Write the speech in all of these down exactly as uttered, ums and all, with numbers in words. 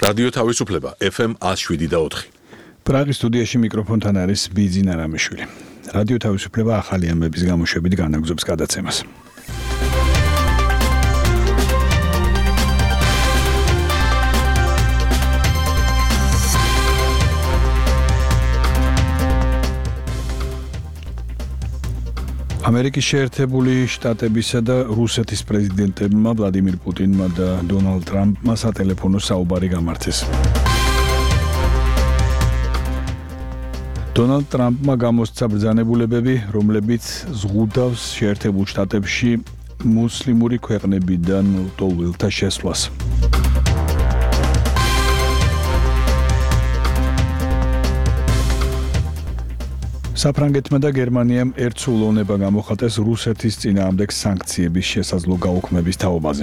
რადიო თავისუფლება ეფ ემ one oh seven და four. პრაღის სტუდიაში მიკროფონთან არის ბიძინა რამიშვილი. რადიო თავისუფლება ახალი ამბების გამოშვებით განაგზობს გადაცემას. ამერიკის შეერთებული შტატებისა და რუსეთის პრეზიდენტებმა ვლადიმირ პუტინმა და დონალდ ტრამპმა სატელეფონო საუბარი გამართეს. დონალდ ტრამპმა გამოსცა ბრძანებულებები, რომლებიც ზღუდავს შეერთებულ შტატებში მუსლიმური ქვეყნებიდან ლტოლვილთა შესვლას. საფრანგეთმა და გერმანიამ ერთსულოვნება გამოხატეს რუსეთის წინააღმდეგ სანქციების შესაძლო გაუქმების თაობაზე.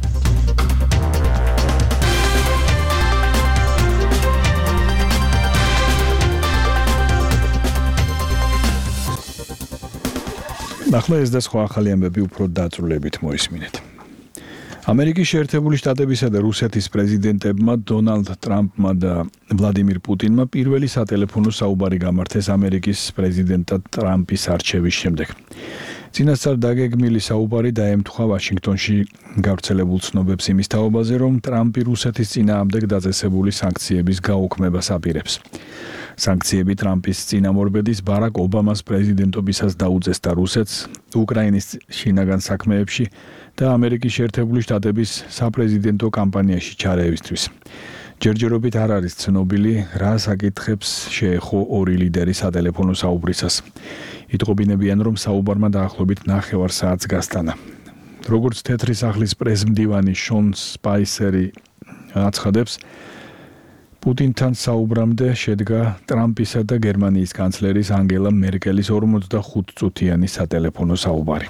ახლა ეს და სხვა ახალი ამბები უფრო დაწვრილებით მოისმინეთ. ამერიკის შეერთებული შტატებისა და რუსეთის პრეზიდენტებმა დონალდ ტრამპმა და ვლადიმირ პუტინმა პირველი სატელეფონო საუბარი გამართეს ამერიკის პრეზიდენტად ტრამპის არჩევის შემდეგ. წინასწარ დაგეგმილი საუბარი დაემთხვა ვაშინგტონში გავრცელებულ ცნობებს იმის თაობაზე, რომ ტრამპი რუსეთის წინააღმდეგ დაწესებული სანქციების გაუქმებას აპირებს. სანქციები ტრამპის წინამორბედის ბარაკ ობამას პრეზიდენტობისას დაუწესდა რუსეთს უკრაინის შინაგან საქმეებში და ამერიკის შეერთებული შტატების საპრეზიდენტო კამპანიაში ჩარეევისთვის. ჯერჯერობით არ არის ცნობილი, რა საკითხებს შეეხო ორი ლიდერი სატელეფონო საუბრისას. იტყობინებიან, რომ საუბარმა დაახლოებით ნახევარ საათს გასტანა. როგორც თეთრი სახლის პრესმდივანი შონ სპაისერი აცხადებს, პუტინთან საუბრამდე შედგა ტრამპისა და გერმანიის კანცლერის ანგელა მერკელის ორმოცდახუთ წუთიანი სატელეფონო საუბარი.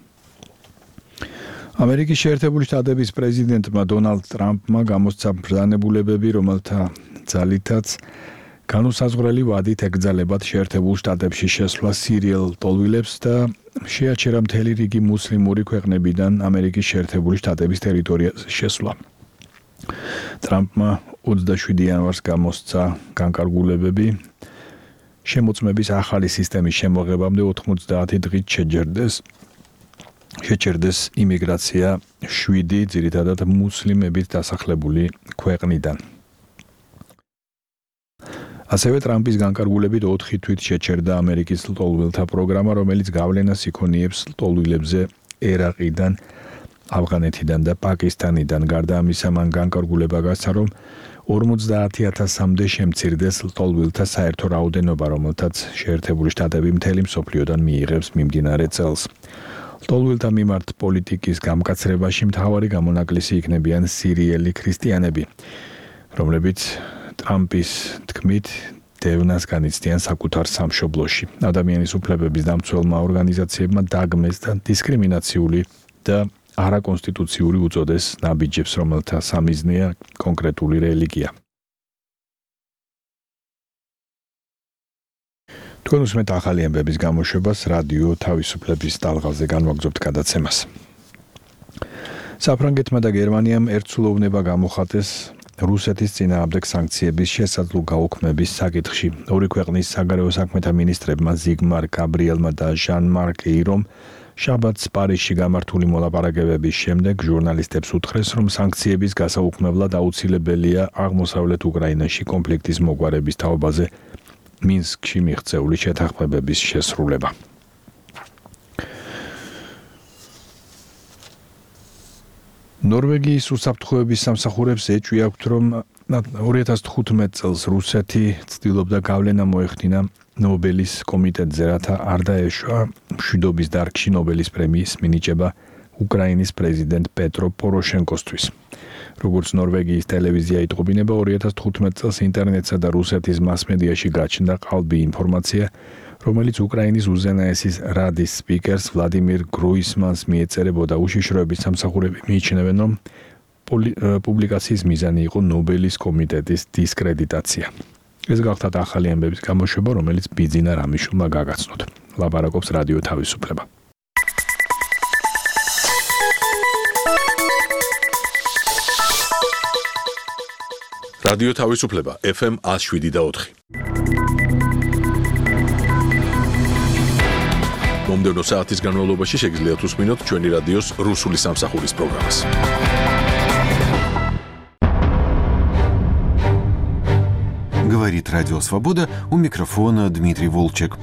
ამერიკის შეერთებული შტატების პრეზიდენტმა დონალდ ტრამპმა გამოსცა ბრძანებულებები, რომელთა ძალითაც განუსაზღვრელი ვადით ეკრძალებათ შეერთებულ შტატებში შესვლა სირიელ ლტოლვილებს და შეაჩერა მთელი რიგი მუსლიმური ქვეყნებიდან ამერიკის შეერთებული შტატების ტერიტორიაზე შესვლა. ტრამპმა ოცდაშვიდი იანვარს გამოსცა განკარგულებები შემოწმების ახალი სისტემის შემოღებამდე ოთხმოცდაათი დღით შეჯერდეს შეჩერდეს იმიგრაცია შვიდი ძირითადად მუსლიმებით დასახლებული ქვეყნიდან. ასევე ტრამპის განკარგულებით ოთხი თვით შეჩერდა ამერიკის ლტოლვილთა პროგრამა, რომელიც გავლენას იქონიებს ლტოლვილებზე ერაყიდან, ავღანეთიდან და პაკისტანიდან. გარდა ამისა, მან განკარგულება გასცა, რომ ორმოცდაათი ათასამდე შემცირდეს ლტოლვილთა საერთო რაოდენობა, რომელთაც შეერთებული შტატები მთელი მსოფლიოდან მიიღებს მიმდინარე წელს. ლტოლვილთა მიმართ პოლიტიკის გამკაცრებაში მთავარი გამონაკლისი იქნებიან სირიელი ქრისტიანები, რომლებიც ტრამპის თქმით დევნას განიცდიან საკუთარ სამშობლოში. ადამიანის უფლებების დამცველმა ორგანიზაციებმა დაგმეს და დისკრიმინაციული და არაკონსტიტუციური უწოდეს ნაბიჯებს, რომელთა სამიზნეა კონკრეტული რელიგია. თქვენ უსმენთ ახალი ამბების გამოშვებას რადიო თავისუფლების ტალღაზე განვაგრძობთ გადაცემას. საფრანგეთმა და გერმანიამ ერთსულოვნება გამოხატეს რუსეთის წინააღმდეგ სანქციების შესაძლო გაუქმების საკითხში. ორი ქვეყნის საგარეო საქმეთა მინისტრებმა ზიგმარ გაბრიელმა და ჟან-მარკ ეირომ შაბათს პარიზში გამართული მოლაპარაკებების შემდეგ ჟურნალისტებს უთხრეს, რომ სანქციების გასაუქმებლად აუცილებელია აღმოსავლეთ უკრაინაში კონფლიქტის მოგვარების თაობაზე მინსკში მიღწეული შეთანხმებების შესრულება. ნორვეგიის უსაფრთხოების სამსახურებს ეჭვი აქვთ, რომ ორი ათას თხუთმეტ წელს რუსეთი ცდილობდა გავლენა მოეხდინა ნობელის კომიტეტზე, რათა არ დაეშვა მშვიდობის დარგში ნობელის პრემიის მინიჭება უკრაინის პრეზიდენტ პეტრო პოროშენკოსთვის. როგორც ნორვეგიის ტელევიზია იტყობინება, ორი ათას თხუთმეტ წელს ინტერნეტსა და რუსეთის მასმედიაში გაჩნდა ყალბი ინფორმაცია, რომელიც უკრაინის უზენაესის რადის სპიკერს ვლადიმირ გროისმანს მიეწერებოდა. უშიშროების სამსახურები მიიჩნევენ, რომ პუბლიკაციის მიზანი იყო ნობელის კომიტეტის დისკრედიტაცია. ეს გახლავთ ახალი ამბების გამოშვება, რომელიც ბიძინა რამიშვილმა გაგაცნოთ. ლაპარაკობს რადიო თავისუფლება. რადიო თავისუფლება ეფ ემ one oh seven და four. მომდევნო საათის განმავლობაში შეგიძლიათ უსმინოთ ჩვენი რადიოს რუსული სამსახურის პროგრამას. Говорит Радио Свобода, у микрофона Дмитрий Волчек.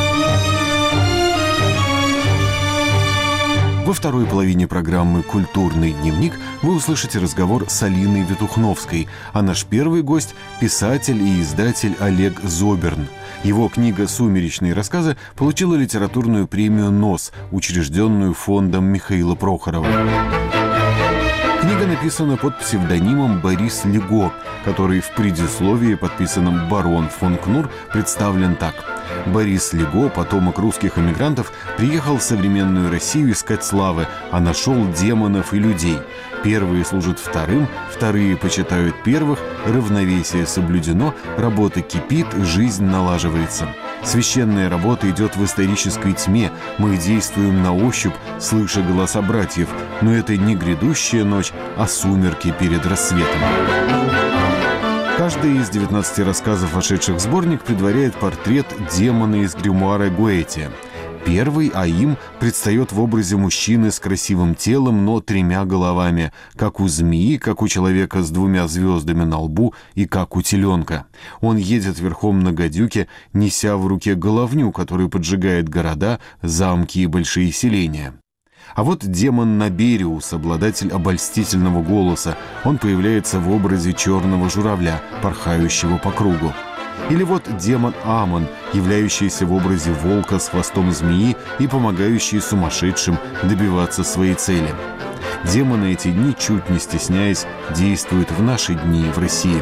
Во второй половине программы «Культурный дневник» вы услышите разговор с Алиной Ветухновской, а наш первый гость – писатель и издатель Олег Зоберн. Его книга «Сумеречные рассказы» получила литературную премию НОС, учрежденную фондом Михаила Прохорова. Книга написана под псевдонимом Борис Лего, который в предисловии, подписанном «Барон фон Кнур», представлен так. Борис Лего, потомок русских эмигрантов, приехал в современную Россию искать славы, а нашел демонов и людей. Первые служат вторым, вторые почитают первых, равновесие соблюдено, работа кипит, жизнь налаживается. Священная работа идет в исторической тьме, мы действуем на ощупь, слыша голоса братьев, но это не грядущая ночь, а сумерки перед рассветом. Каждый из девятнадцати рассказов, вошедших в сборник, предваряет портрет демона из гримуара Гоэтия. Первый, Аим, предстает в образе мужчины с красивым телом, но тремя головами, как у змеи, как у человека с двумя звездами на лбу и как у теленка. Он едет верхом на гадюке, неся в руке головню, который поджигает города, замки и большие селения. А вот демон Набериус, обладатель обольстительного голоса. Он появляется в образе черного журавля, порхающего по кругу. Или вот демон Амон, являющийся в образе волка с хвостом змеи и помогающий сумасшедшим добиваться своей цели. Демоны эти, ничуть не стесняясь, действуют в наши дни в России.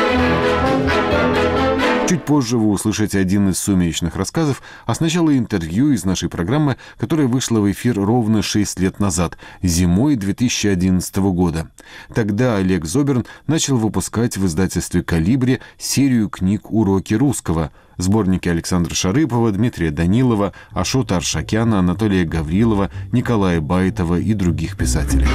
Чуть позже вы услышите один из сумеречных рассказов, а сначала интервью из нашей программы, которая вышла в эфир ровно шесть лет назад, зимой две тысячи одиннадцатого года. Тогда Олег Зоберн начал выпускать в издательстве «Колибри» серию книг «Уроки русского», сборники Александра Шарыпова, Дмитрия Данилова, Ашота Аршакяна, Анатолия Гаврилова, Николая Байтова и других писателей.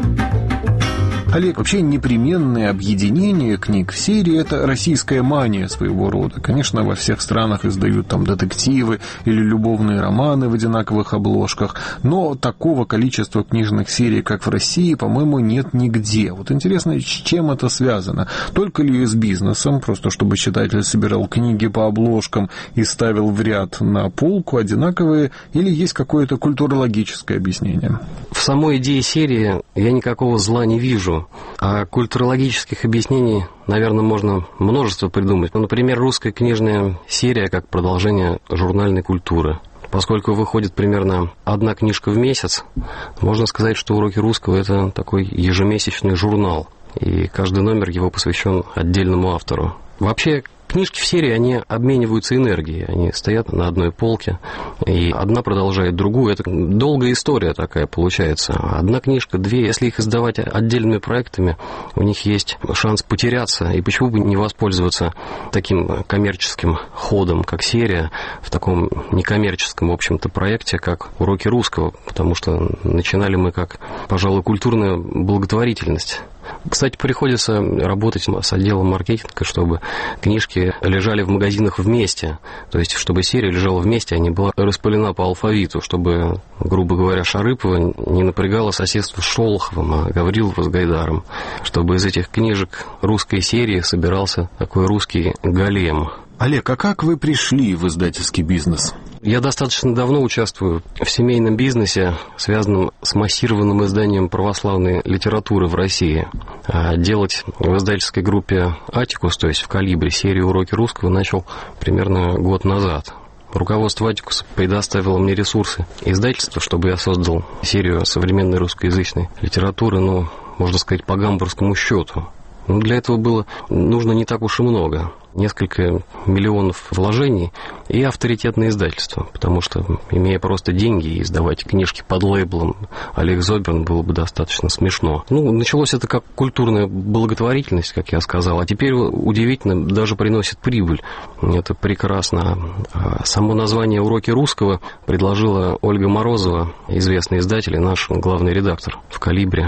Олег, вообще непременное объединение книг в серии – это российская мания своего рода. Конечно, во всех странах издают там детективы или любовные романы в одинаковых обложках, но такого количества книжных серий, как в России, по-моему, нет нигде. Вот интересно, с чем это связано? Только ли с бизнесом, просто чтобы читатель собирал книги по обложкам и ставил в ряд на полку одинаковые, или есть какое-то культурологическое объяснение? В самой идее серии я никакого зла не вижу. А культурологических объяснений, наверное, можно множество придумать. Ну, например, русская книжная серия как продолжение журнальной культуры. Поскольку выходит примерно одна книжка в месяц, можно сказать, что «Уроки русского» — это такой ежемесячный журнал. И каждый номер его посвящен отдельному автору. Вообще, книжки в серии, они обмениваются энергией, они стоят на одной полке, и одна продолжает другую. Это долгая история такая получается. Одна книжка, две, если их издавать отдельными проектами, у них есть шанс потеряться, и почему бы не воспользоваться таким коммерческим ходом, как серия, в таком некоммерческом, в общем-то, проекте, как «Уроки русского», потому что начинали мы как, пожалуй, культурная благотворительность. Кстати, приходится работать с отделом маркетинга, чтобы книжки лежали в магазинах вместе. То есть, чтобы серия лежала вместе, а не была распылена по алфавиту, чтобы, грубо говоря, Шарыпова не напрягала соседство с Шолоховым, а Гаврилова с Гайдаром. Чтобы из этих книжек русской серии собирался такой русский голем. Олег, а как вы пришли в издательский бизнес? Я достаточно давно участвую в семейном бизнесе, связанном с массированным изданием православной литературы в России. А делать в издательской группе «Атикус», то есть в «Колибри», серию «Уроки русского» начал примерно год назад. Руководство «Атикуса» предоставило мне ресурсы издательства, чтобы я создал серию современной русскоязычной литературы, ну, можно сказать, по гамбургскому счету. Но для этого было нужно не так уж и много. Несколько миллионов вложений и авторитетное издательство, потому что, имея просто деньги и издавать книжки под лейблом Олег Зоберн, было бы достаточно смешно. Ну, началось это как культурная благотворительность, как я сказал, а теперь удивительно, даже приносит прибыль. Это прекрасно. Само название «Уроки русского» предложила Ольга Морозова, известный издатель и наш главный редактор в «Колибри».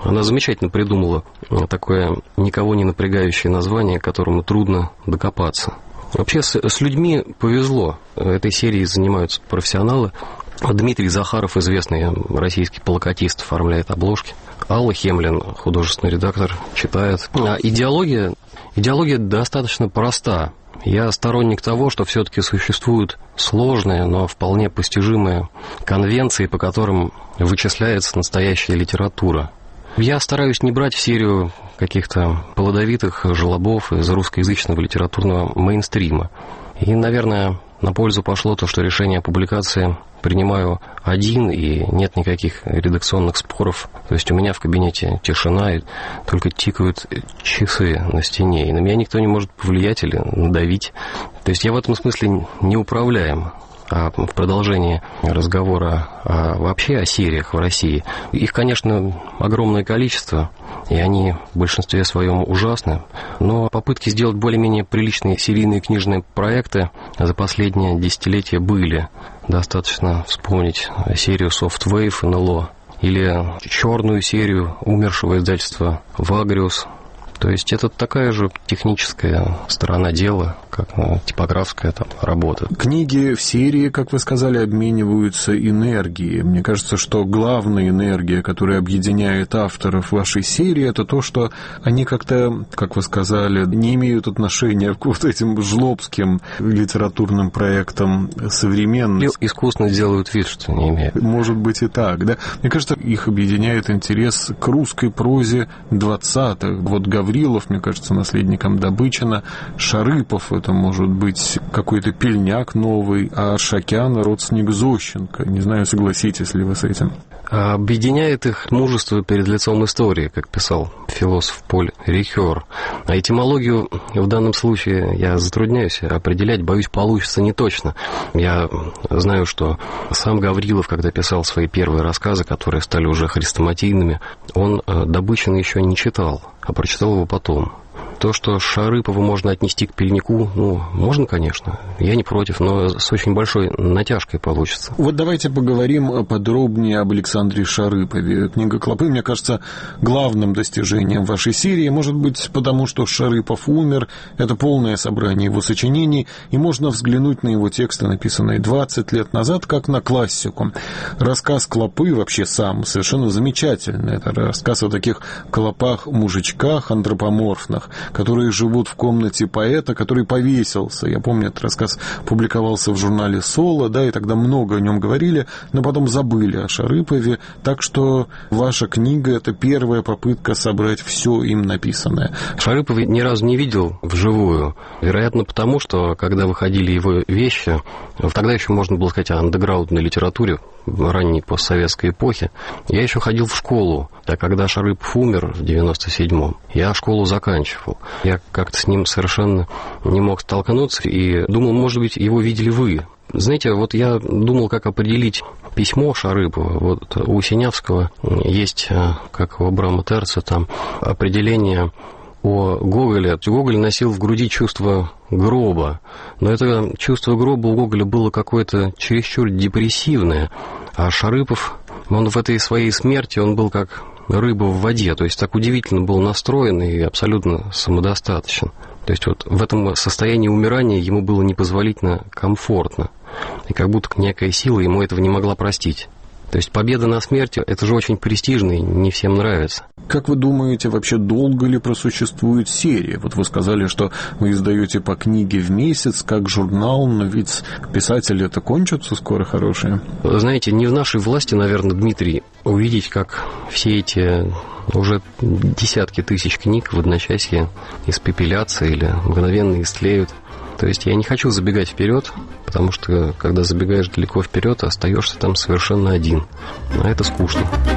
Она замечательно придумала такое никого не напрягающее название, к которому трудно докопаться. Вообще с, с людьми повезло. Этой серией занимаются профессионалы. Дмитрий Захаров, известный российский плакатист, оформляет обложки. Алла Хемлин, художественный редактор, читает. А идеология, идеология достаточно проста. Я сторонник того, что все-таки существуют сложные, но вполне постижимые конвенции, по которым вычисляется настоящая литература. Я стараюсь не брать в серию каких-то плодовитых желобов из русскоязычного литературного мейнстрима. И, наверное, на пользу пошло то, что решение о публикации принимаю один, и нет никаких редакционных споров. То есть у меня в кабинете тишина, и только тикают часы на стене, и на меня никто не может повлиять или надавить. То есть я в этом смысле неуправляем. А в продолжении разговора о, вообще о сериях в России, их, конечно, огромное количество, и они в большинстве своем ужасны, но попытки сделать более-менее приличные серийные книжные проекты за последние десятилетия были. Достаточно вспомнить серию Softwave эн эл о или черную серию умершего издательства «Вагриус». То есть это такая же техническая сторона дела, как типографская там работа. Книги в серии, как вы сказали, обмениваются энергией. Мне кажется, что главная энергия, которая объединяет авторов вашей серии, это то, что они как-то, как вы сказали, не имеют отношения к вот этим жлобским литературным проектам современности. И искусственно делают вид, что не имеют. Может быть и так, да? Мне кажется, их объединяет интерес к русской прозе двадцатых. Вот Гаврилов, мне кажется, наследником Добычина, Шарыпов, это может быть какой-то Пельняк новый, а Шакян — родственник Зощенко. Не знаю, согласитесь ли вы с этим. Объединяет их мужество перед лицом истории, как писал философ Поль Рихер. А этимологию в данном случае я затрудняюсь определять, боюсь, получится не точно. Я знаю, что сам Гаврилов, когда писал свои первые рассказы, которые стали уже хрестоматийными, он Добычина еще не читал, а прочитал его потом. То, что Шарыпова можно отнести к Пельнику, ну, можно, конечно. Я не против, но с очень большой натяжкой получится. Вот давайте поговорим подробнее об Александре Шарыпове. Книга «Клопы», мне кажется, главным достижением вашей серии. Может быть, потому что Шарыпов умер. Это полное собрание его сочинений, и можно взглянуть на его тексты, написанные двадцать лет назад, как на классику. Рассказ «Клопы» вообще сам совершенно замечательный. Это рассказ о таких клопах-мужичках антропоморфных, которые живут в комнате поэта, который повесился. Я помню, этот рассказ публиковался в журнале «Соло», да, и тогда много о нем говорили, но потом забыли о Шарыпове. Так что ваша книга — это первая попытка собрать все им написанное. Шарыпова ни разу не видел вживую. Вероятно, потому что, когда выходили его вещи, тогда еще можно было сказать о андеграундной литературе, в ранней постсоветской эпохе, я еще ходил в школу. А когда Шарыпов умер в девяносто седьмом, я школу заканчивал. Я как-то с ним совершенно не мог столкнуться и думал, может быть, его видели вы. Знаете, вот я думал, как определить письмо Шарыпова. Вот у Синявского есть, как у Абрама Терца, там определение о Гоголе. Гоголь носил в груди чувство гроба, но это чувство гроба у Гоголя было какое-то чересчур депрессивное, а Шарыпов, он в этой своей смерти, он был как рыба в воде, то есть так удивительно был настроен и абсолютно самодостаточен. То есть вот в этом состоянии умирания ему было непозволительно комфортно, и как будто некая сила ему этого не могла простить. То есть победа на смерти — это же очень престижно и не всем нравится. Как вы думаете, вообще долго ли просуществует серия? Вот вы сказали, что вы издаете по книге в месяц, как журнал, но ведь писатели-то кончатся скоро хорошие. Знаете, не в нашей власти, наверное, Дмитрий, увидеть, как все эти уже десятки тысяч книг в одночасье испепелятся или мгновенно истлеют. То есть я не хочу забегать вперед, потому что когда забегаешь далеко вперед, остаешься там совершенно один. А это скучно.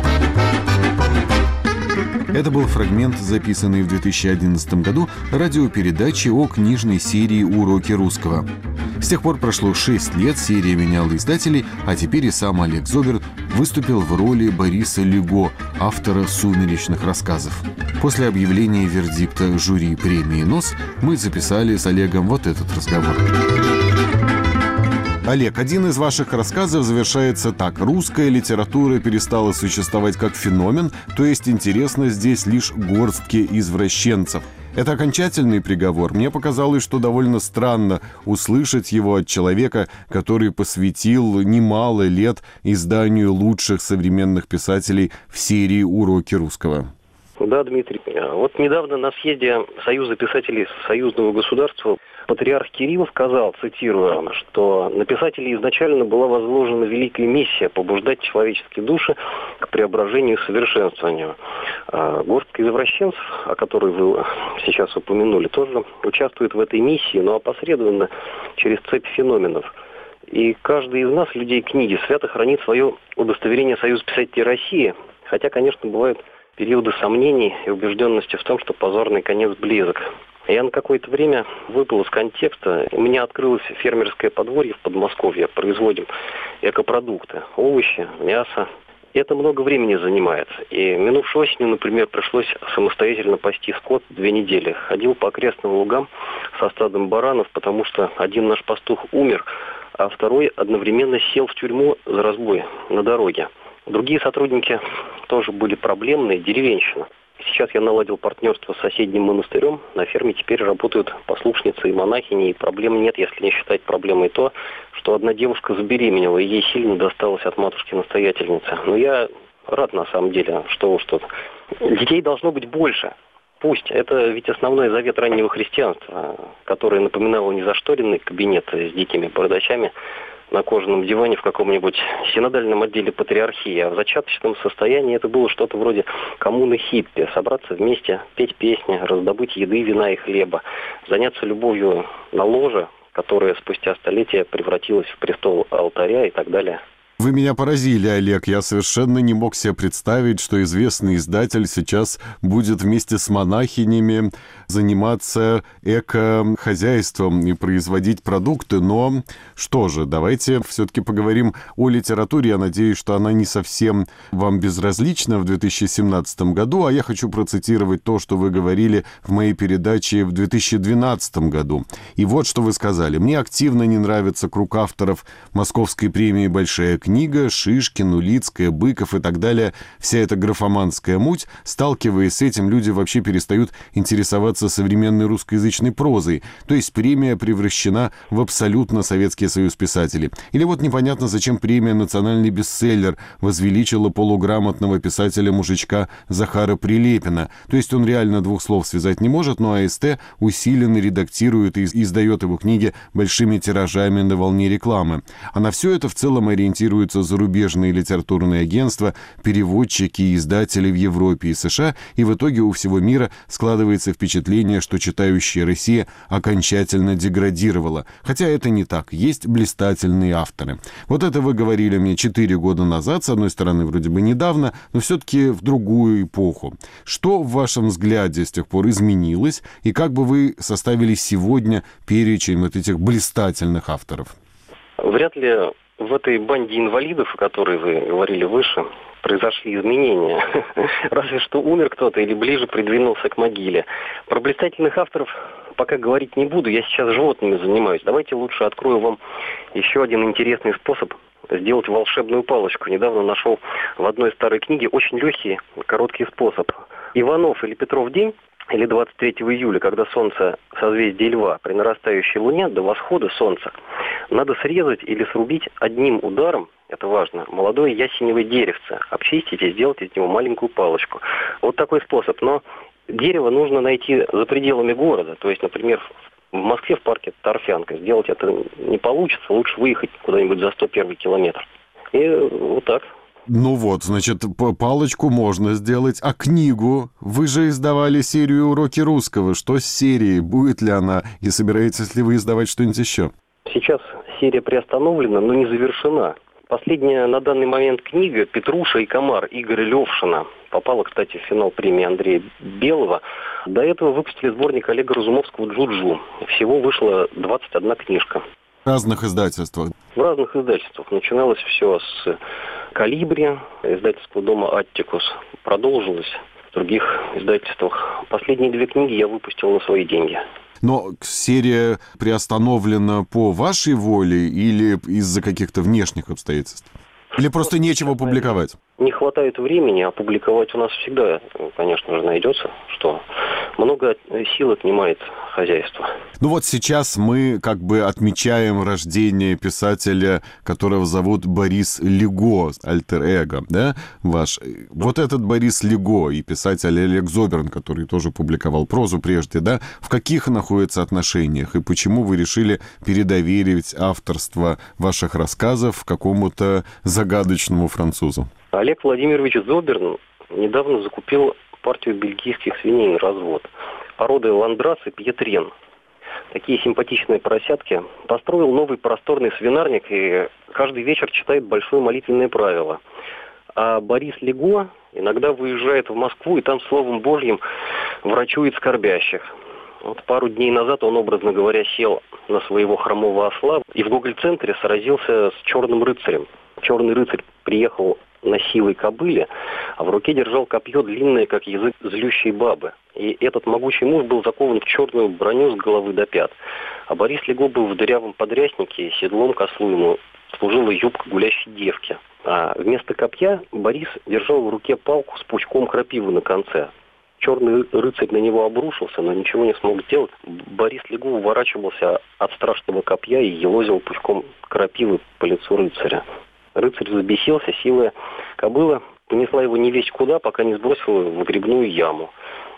Это был фрагмент, записанный в две тысячи одиннадцатом году радиопередачи о книжной серии «Уроки русского». С тех пор прошло шесть лет, серия меняла издателей, а теперь и сам Олег Зобер выступил в роли Бориса Лего, автора «Сумеречных рассказов». После объявления вердикта жюри премии «НОС» мы записали с Олегом вот этот разговор. Олег, один из ваших рассказов завершается так. Русская литература перестала существовать как феномен, то есть интересно здесь лишь горстке извращенцев. Это окончательный приговор. Мне показалось, что довольно странно услышать его от человека, который посвятил немало лет изданию лучших современных писателей в серии «Уроки русского». Да, Дмитрий. Вот недавно на съезде Союза писателей Союзного государства патриарх Кирилл сказал, цитирую, что на писателей изначально была возложена великая миссия побуждать человеческие души к преображению и совершенствованию. Горстка извращенцев, о которой вы сейчас упомянули, тоже участвует в этой миссии, но опосредованно через цепь феноменов. И каждый из нас, людей книги, свято хранит свое удостоверение Союза писателей России, хотя, конечно, бывают периоды сомнений и убежденности в том, что позорный конец близок. Я на какое-то время выпал из контекста. У меня открылось фермерское подворье в Подмосковье. Производим экопродукты, овощи, мясо. Это много времени занимает. И минувшей осенью, например, пришлось самостоятельно пасти скот две недели. Ходил по окрестным лугам со стадом баранов, потому что один наш пастух умер, а второй одновременно сел в тюрьму за разбой на дороге. Другие сотрудники тоже были проблемные, деревенщина. Сейчас я наладил партнерство с соседним монастырем. На ферме теперь работают послушницы и монахини, и проблем нет, если не считать проблемой то, что одна девушка забеременела, и ей сильно досталось от матушки-настоятельницы. Но я рад на самом деле, что уж тут. Детей должно быть больше. Пусть. Это ведь основной завет раннего христианства, которое напоминало незашторенный кабинет с дикими бородачами на кожаном диване в каком-нибудь синодальном отделе патриархии. А в зачаточном состоянии это было что-то вроде коммуны хиппи. Собраться вместе, петь песни, раздобыть еды, вина и хлеба, заняться любовью на ложе, которая спустя столетия превратилась в престол алтаря и так далее. Вы меня поразили, Олег. Я совершенно не мог себе представить, что известный издатель сейчас будет вместе с монахинями заниматься эко-хозяйством и производить продукты. Но что же, давайте все-таки поговорим о литературе. Я надеюсь, что она не совсем вам безразлична в две тысячи семнадцатом году. А я хочу процитировать то, что вы говорили в моей передаче в две тысячи двенадцатом году. И вот что вы сказали. «Мне активно не нравится круг авторов Московской премии «Большая книга», Шишкин, Улицкая, Быков и так далее. Вся эта графоманская муть. Сталкиваясь с этим, люди вообще перестают интересоваться современной русскоязычной прозой. То есть премия превращена в абсолютно Советский Союз писателей. Или вот непонятно, зачем премия «Национальный бестселлер» возвеличила полуграмотного писателя-мужичка Захара Прилепина. То есть он реально двух слов связать не может, но АСТ усиленно редактирует и издает его книги большими тиражами на волне рекламы. А на все это в целом ориентируется зарубежные литературные агентства, переводчики и издатели в Европе и США, и в итоге у всего мира складывается впечатление, что читающая Россия окончательно деградировала. Хотя это не так. Есть блистательные авторы. Вот это вы говорили мне четыре года назад, с одной стороны, вроде бы недавно, но все-таки в другую эпоху. Что в вашем взгляде с тех пор изменилось, и как бы вы составили сегодня перечень вот этих блистательных авторов? Вряд ли в этой банде инвалидов, о которой вы говорили выше, произошли изменения. Разве что умер кто-то или ближе придвинулся к могиле. Про блистательных авторов пока говорить не буду. Я сейчас животными занимаюсь. Давайте лучше открою вам еще один интересный способ сделать волшебную палочку. Недавно нашел в одной старой книге очень легкий, короткий способ. Иванов или Петров день, или двадцать третьего июля, когда солнце созвездие Льва, при нарастающей луне до восхода солнца, надо срезать или срубить одним ударом, это важно, молодое ясеневое деревце, обчистить и сделать из него маленькую палочку. Вот такой способ. Но дерево нужно найти за пределами города. То есть, например, в Москве в парке Торфянка. Сделать это не получится, лучше выехать куда-нибудь за сто первый километр. И вот так. Ну вот, значит, палочку можно сделать, а книгу? Вы же издавали серию «Уроки русского». Что с серией? Будет ли она? И собираетесь ли вы издавать что-нибудь еще? Сейчас серия приостановлена, но не завершена. Последняя на данный момент книга «Петруша и комар» Игоря Левшина попала, кстати, в финал премии Андрея Белого. До этого выпустили сборник Олега Разумовского «Джуджу». Всего вышло двадцать одна книжка. В разных издательствах? В разных издательствах. Начиналось все с «Калибри», издательского дома «Аттикус». Продолжилось в других издательствах. Последние две книги я выпустил на свои деньги. Но серия приостановлена по вашей воле или из-за каких-то внешних обстоятельств? Или просто нечего публиковать? Не хватает времени, а публиковать у нас всегда, конечно же, найдется, что много сил отнимает хозяйство. Ну вот сейчас мы как бы отмечаем рождение писателя, которого зовут Борис Лего, альтер-эго, да, ваш. Вот этот Борис Лего и писатель Олег Зоберн, который тоже публиковал прозу прежде, да, в каких находятся отношениях и почему вы решили передоверить авторство ваших рассказов какому-то загадочному французу? Олег Владимирович Зоберн недавно закупил партию бельгийских свиней на развод. Породы Ландрас и Пьетрен. Такие симпатичные поросятки. Построил новый просторный свинарник и каждый вечер читает большое молитвенное правило. А Борис Лего иногда выезжает в Москву и там, словом Божьим, врачует скорбящих. Вот пару дней назад он, образно говоря, сел на своего хромого осла и в Гоголь-центре сразился с черным рыцарем. Черный рыцарь приехал на силой кобыле, а в руке держал копье длинное, как язык злющей бабы. И этот могучий муж был закован в черную броню с головы до пят. А Борис Лего был в дырявом подряснике, седлом к ослу ему служила юбка гулящей девки. А вместо копья Борис держал в руке палку с пучком крапивы на конце. Черный рыцарь на него обрушился, но ничего не смог сделать. Борис Лего уворачивался от страшного копья и елозил пучком крапивы по лицу рыцаря. Рыцарь взбесился, силая кобыла понесла его не весть куда, пока не сбросила в грибную яму.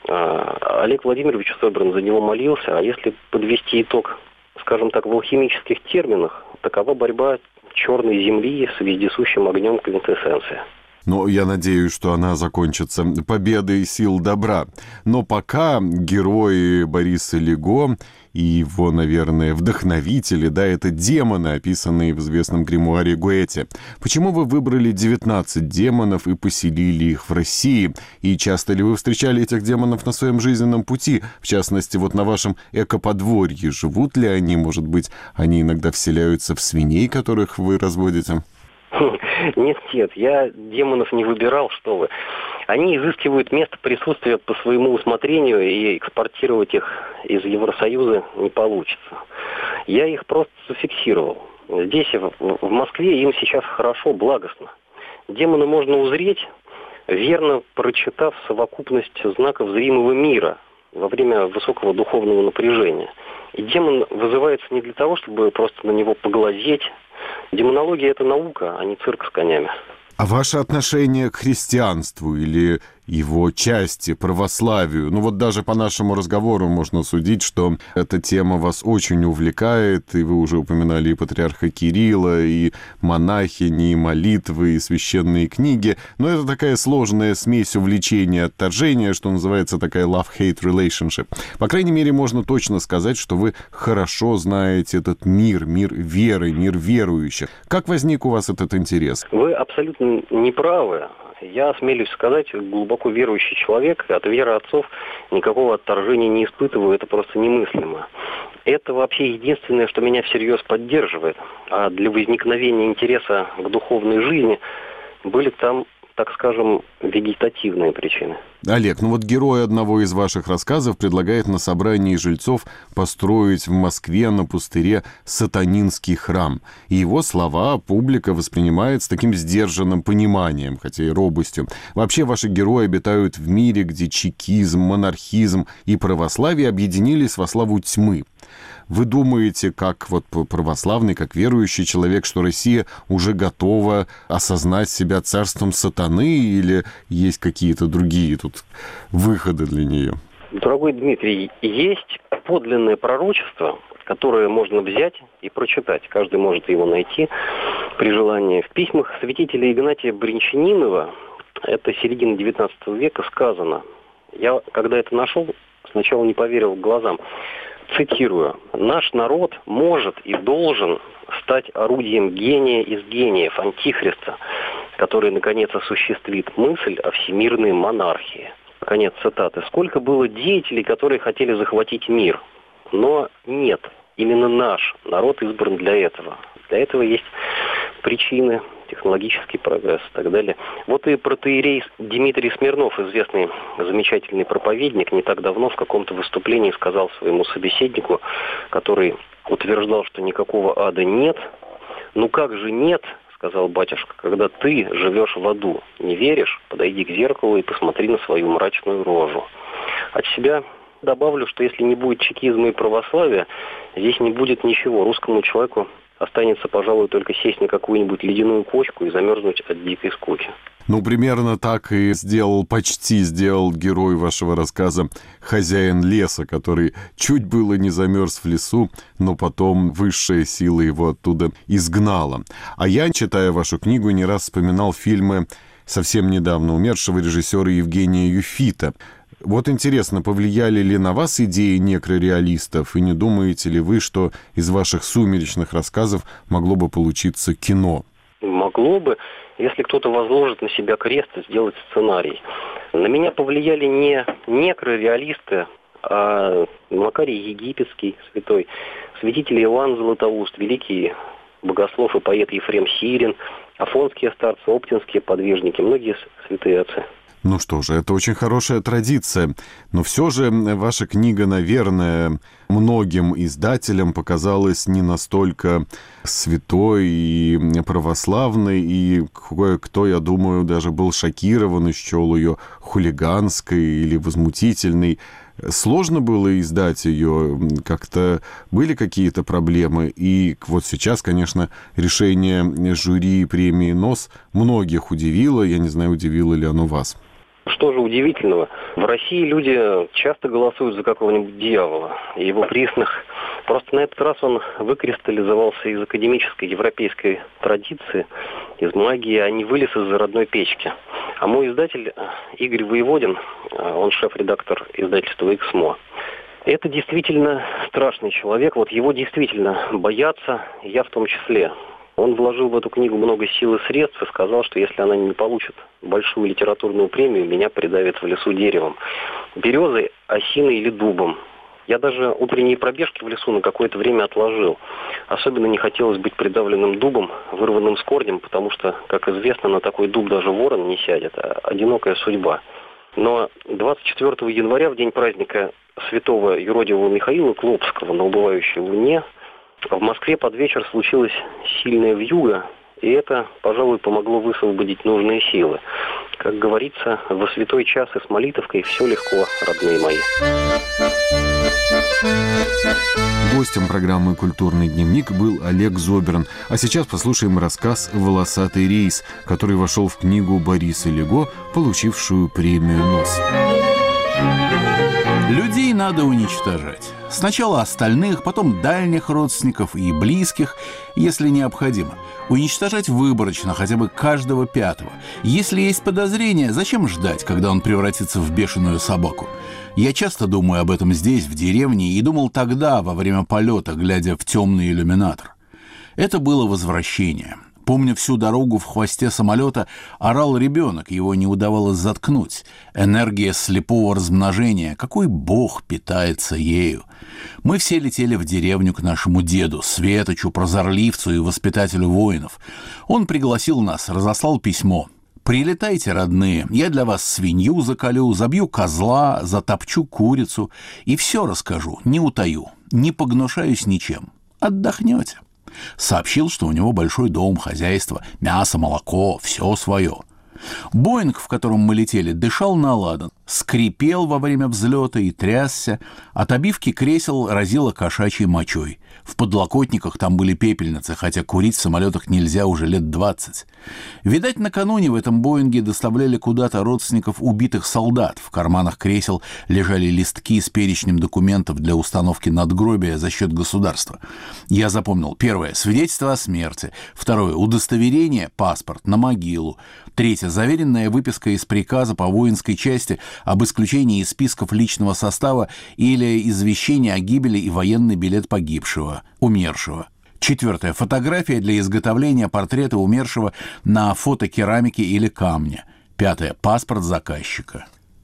А Олег Владимирович Зоберн за него молился, а если подвести итог, скажем так, в алхимических терминах, такова борьба черной земли с вездесущим огнем квинтэссенции. Но я надеюсь, что она закончится победой сил добра. Но пока герои Бориса Лего и его, наверное, вдохновители, да, это демоны, описанные в известном гримуаре Гуэте. Почему вы выбрали девятнадцать демонов и поселили их в России? И часто ли вы встречали этих демонов на своем жизненном пути? В частности, вот на вашем экоподворье. Живут ли они, может быть, они иногда вселяются в свиней, которых вы разводите? Нет, нет, я демонов не выбирал, что вы. Они изыскивают место присутствия по своему усмотрению, и экспортировать их из Евросоюза не получится. Я их просто зафиксировал. Здесь, в Москве, им сейчас хорошо, благостно. Демона можно узреть, верно прочитав совокупность знаков зримого мира во время высокого духовного напряжения. И демон вызывается не для того, чтобы просто на него поглазеть. Демонология – это наука, а не цирк с конями. А ваше отношение к христианству или его части, православию? Ну вот даже по нашему разговору можно судить, что эта тема вас очень увлекает, и вы уже упоминали и патриарха Кирилла, и монахини, и молитвы, и священные книги. Но это такая сложная смесь увлечения и отторжения, что называется такая love-hate relationship. По крайней мере, можно точно сказать, что вы хорошо знаете этот мир, мир веры, мир верующих. Как возник у вас этот интерес? Вы абсолютно не правы. Я осмелюсь сказать, глубоко верующий человек, от веры отцов никакого отторжения не испытываю, это просто немыслимо. Это вообще единственное, что меня всерьез поддерживает. А для возникновения интереса к духовной жизни были там, так скажем, вегетативные причины. Олег, ну вот герой одного из ваших рассказов предлагает на собрании жильцов построить в Москве на пустыре сатанинский храм. И его слова публика воспринимает с таким сдержанным пониманием, хотя и робостью. Вообще ваши герои обитают в мире, где чекизм, монархизм и православие объединились во славу тьмы. Вы думаете, как вот православный, как верующий человек, что Россия уже готова осознать себя царством сатаны, или есть какие-то другие тут выходы для нее? Дорогой Дмитрий, есть подлинное пророчество, которое можно взять и прочитать. Каждый может его найти при желании. В письмах святителя Игнатия Бринчанинова, это середина девятнадцатого века, сказано. Я, когда это нашел, сначала не поверил глазам. Цитирую. «Наш народ может и должен стать орудием гения из гениев, антихриста, который, наконец, осуществит мысль о всемирной монархии». Конец цитаты. Сколько было деятелей, которые хотели захватить мир. Но нет, именно наш народ избран для этого. Для этого есть причины, технологический прогресс и так далее. Вот и протоиерей Дмитрий Смирнов, известный замечательный проповедник, не так давно в каком-то выступлении сказал своему собеседнику, который утверждал, что никакого ада нет. «Ну как же нет?» — сказал батюшка, — «когда ты живешь в аду. Не веришь? Подойди к зеркалу и посмотри на свою мрачную рожу». От себя добавлю, что если не будет чекизма и православия, здесь не будет ничего. Русскому человеку останется, пожалуй, только сесть на какую-нибудь ледяную кочку и замерзнуть от дикой скуки. Ну, примерно так и сделал, почти сделал герой вашего рассказа «Хозяин леса», который чуть было не замерз в лесу, но потом высшая сила его оттуда изгнала. А я, читая вашу книгу, не раз вспоминал фильмы совсем недавно умершего режиссера Евгения Юфита. Вот интересно, повлияли ли на вас идеи некрореалистов, и не думаете ли вы, что из ваших сумеречных рассказов могло бы получиться кино? Могло бы, если кто-то возложит на себя крест и сделать сценарий. На меня повлияли не некрореалисты, а Макарий Египетский, святой, святитель Иоанн Златоуст, великий богослов и поэт Ефрем Сирин, афонские старцы, оптинские подвижники, многие святые отцы. Ну что же, это очень хорошая традиция, но все же ваша книга, наверное, многим издателям показалась не настолько святой и православной, и кое-кто, я думаю, даже был шокирован и счел ее хулиганской или возмутительной. Сложно было издать ее, как-то были какие-то проблемы, и вот сейчас, конечно, решение жюри премии НОС многих удивило, я не знаю, удивило ли оно вас. Что же удивительного? В России люди часто голосуют за какого-нибудь дьявола и его признанных. Просто на этот раз он выкристаллизовался из академической европейской традиции, из магии, а не вылез из-за родной печки. А мой издатель Игорь Воеводин, он шеф-редактор издательства «Эксмо». Это действительно страшный человек, вот его действительно боятся, я в том числе. Он вложил в эту книгу много сил и средств и сказал, что если она не получит большую литературную премию, меня придавит в лесу деревом. Березой, осиной или дубом. Я даже утренние пробежки в лесу на какое-то время отложил. Особенно не хотелось быть придавленным дубом, вырванным с корнем, потому что, как известно, на такой дуб даже ворон не сядет, а одинокая судьба. Но двадцать четвёртого января, в день праздника святого юродивого Михаила Клопского на убывающей луне, в Москве под вечер случилась сильная вьюга, и это, пожалуй, помогло высвободить нужные силы. Как говорится, во святой час и с молитовкой все легко, родные мои. Гостем программы «Культурный дневник» был Олег Зоберн. А сейчас послушаем рассказ «Волосатый рейс», который вошел в книгу Бориса Лего, получившую премию НОС. Людей надо уничтожать. Сначала остальных, потом дальних родственников и близких, если необходимо. Уничтожать выборочно, хотя бы каждого пятого. Если есть подозрение, зачем ждать, когда он превратится в бешеную собаку? Я часто думаю об этом здесь, в деревне, и думал тогда, во время полета, глядя в темный иллюминатор. Это было возвращение. Помню, всю дорогу в хвосте самолета орал ребенок, его не удавалось заткнуть. Энергия слепого размножения, какой бог питается ею. Мы все летели в деревню к нашему деду, светочу, прозорливцу и воспитателю воинов. Он пригласил нас, разослал письмо. «Прилетайте, родные, я для вас свинью заколю, забью козла, затопчу курицу и все расскажу, не утаю, не погнушаюсь ничем. Отдохнете». Сообщил, что у него большой дом, хозяйство, мясо, молоко, все свое. Боинг, в котором мы летели, дышал на ладан, скрипел во время взлета и трясся, от обивки кресел разило кошачьей мочой. В подлокотниках там были пепельницы, хотя курить в самолетах нельзя уже лет двадцать. Видать, накануне в этом Боинге доставляли куда-то родственников убитых солдат. В карманах кресел лежали листки с перечнем документов для установки надгробия за счет государства. Я запомнил: первое — свидетельство о смерти, второе — удостоверение, паспорт на могилу, третье — заверенная выписка из приказа по воинской части об исключении из списков личного состава или извещение о гибели и военный билет погибшего, умершего. Четвертое — фотография для изготовления портрета умершего на фотокерамике или камне. Пятое — паспорт заказчика.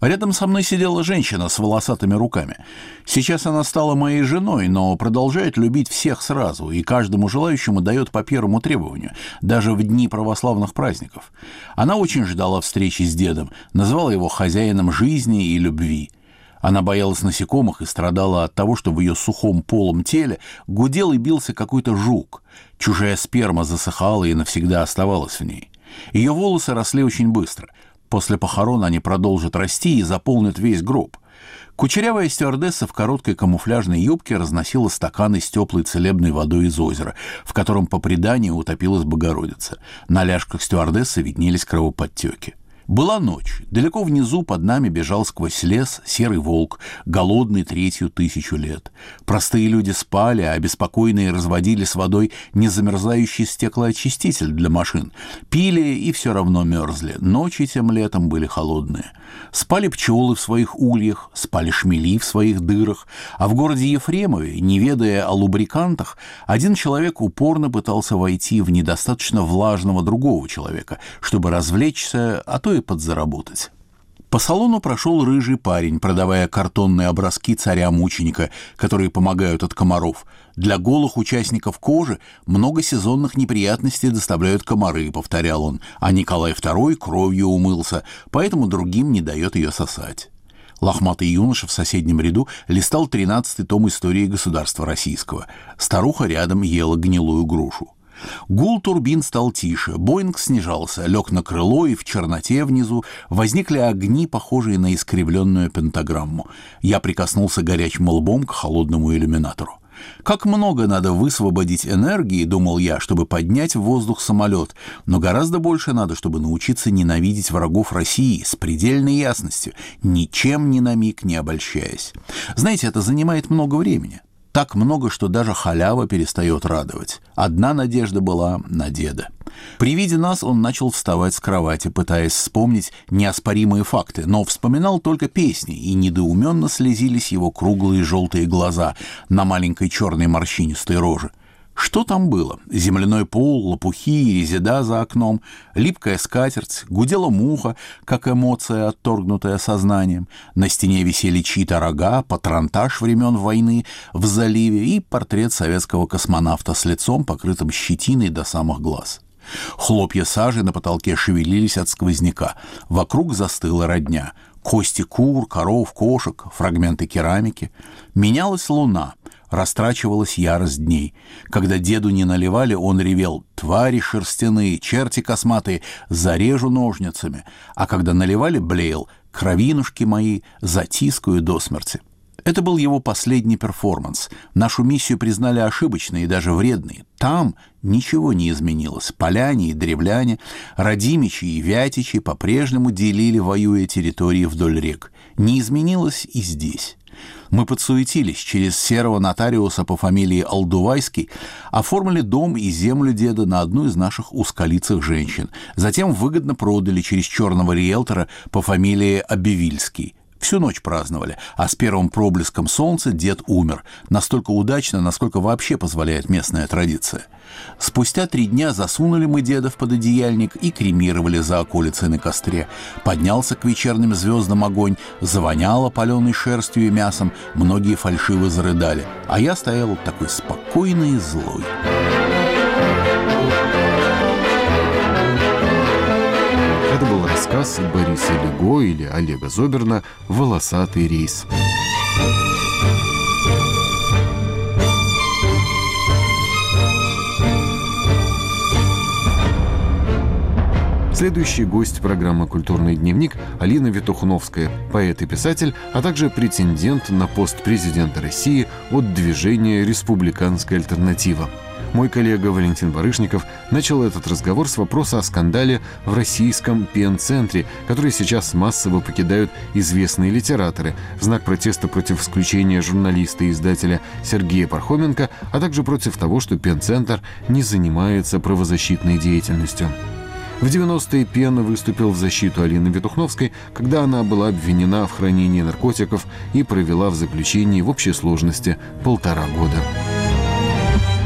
Рядом со мной сидела женщина с волосатыми руками. Сейчас она стала моей женой, но продолжает любить всех сразу и каждому желающему дает по первому требованию, даже в дни православных праздников. Она очень ждала встречи с дедом, называла его хозяином жизни и любви. Она боялась насекомых и страдала от того, что в ее сухом полом теле гудел и бился какой-то жук. Чужая сперма засыхала и навсегда оставалась в ней. Ее волосы росли очень быстро. После похорон они продолжат расти и заполнят весь гроб. Кучерявая стюардесса в короткой камуфляжной юбке разносила стаканы с теплой целебной водой из озера, в котором по преданию утопилась Богородица. На ляжках стюардессы виднелись кровоподтеки. Была ночь. Далеко внизу под нами бежал сквозь лес серый волк, голодный третью тысячу лет. Простые люди спали, а обеспокоенные разводили с водой незамерзающий стеклоочиститель для машин. Пили и все равно мерзли. Ночи тем летом были холодные. Спали пчелы в своих ульях, спали шмели в своих дырах. А в городе Ефремове, не ведая о лубрикантах, один человек упорно пытался войти в недостаточно влажного другого человека, чтобы развлечься, а то и подзаработать. По салону прошел рыжий парень, продавая картонные образки царя-мученика, которые помогают от комаров. Для голых участников кожи много сезонных неприятностей доставляют комары, повторял он, а Николай второй кровью умылся, поэтому другим не дает ее сосать. Лохматый юноша в соседнем ряду листал тринадцатый том истории государства российского. Старуха рядом ела гнилую грушу. Гул турбин стал тише, Боинг снижался, лег на крыло, и в черноте внизу возникли огни, похожие на искривленную пентаграмму. Я прикоснулся горячим лбом к холодному иллюминатору. Как много надо высвободить энергии, думал я, чтобы поднять в воздух самолет, но гораздо больше надо, чтобы научиться ненавидеть врагов России с предельной ясностью, ничем ни на миг не обольщаясь. Знаете, это занимает много времени. Так много, что даже халява перестает радовать. Одна надежда была на деда. При виде нас он начал вставать с кровати, пытаясь вспомнить неоспоримые факты, но вспоминал только песни, и недоуменно слезились его круглые желтые глаза на маленькой черной морщинистой роже. Что там было? Земляной пол, лопухи и резеда за окном, липкая скатерть, гудела муха, как эмоция, отторгнутая сознанием. На стене висели чьи-то рога, патронтаж времен войны в заливе и портрет советского космонавта с лицом, покрытым щетиной до самых глаз. Хлопья сажи на потолке шевелились от сквозняка. Вокруг застыла родня. Кости кур, коров, кошек, фрагменты керамики. Менялась луна. Растрачивалась ярость дней. Когда деду не наливали, он ревел: «Твари шерстяные, черти косматые, зарежу ножницами». А когда наливали, блеял: «Кровинушки мои, затискаю до смерти». Это был его последний перформанс. Нашу миссию признали ошибочной и даже вредной. Там ничего не изменилось. Поляне и древляне, Радимичи и Вятичи по-прежнему делили, воюя, территории вдоль рек. Не изменилось и здесь. Мы подсуетились, через серого нотариуса по фамилии Алдувайский оформили дом и землю деда на одну из наших узколицых женщин. Затем выгодно продали через черного риэлтора по фамилии Обивильский. Всю ночь праздновали, а с первым проблеском солнца дед умер. Настолько удачно, насколько вообще позволяет местная традиция. Спустя три дня засунули мы деда в пододеяльник и кремировали за околицей на костре. Поднялся к вечерним звездам огонь, завоняло паленой шерстью и мясом, многие фальшиво зарыдали. А я стоял такой спокойный и злой. Это был рассказ Бориса Лего или Олега Зоберна «Волосатый рейс». Следующий гость программы «Культурный дневник» – Алина Ветухновская, поэт и писатель, а также претендент на пост президента России от движения «Республиканская альтернатива». Мой коллега Валентин Барышников начал этот разговор с вопроса о скандале в российском пен-центре, который сейчас массово покидают известные литераторы в знак протеста против исключения журналиста и издателя Сергея Пархоменко, а также против того, что пен-центр не занимается правозащитной деятельностью. В девяностые Пен выступил в защиту Алины Ветухновской, когда она была обвинена в хранении наркотиков и провела в заключении в общей сложности полтора года.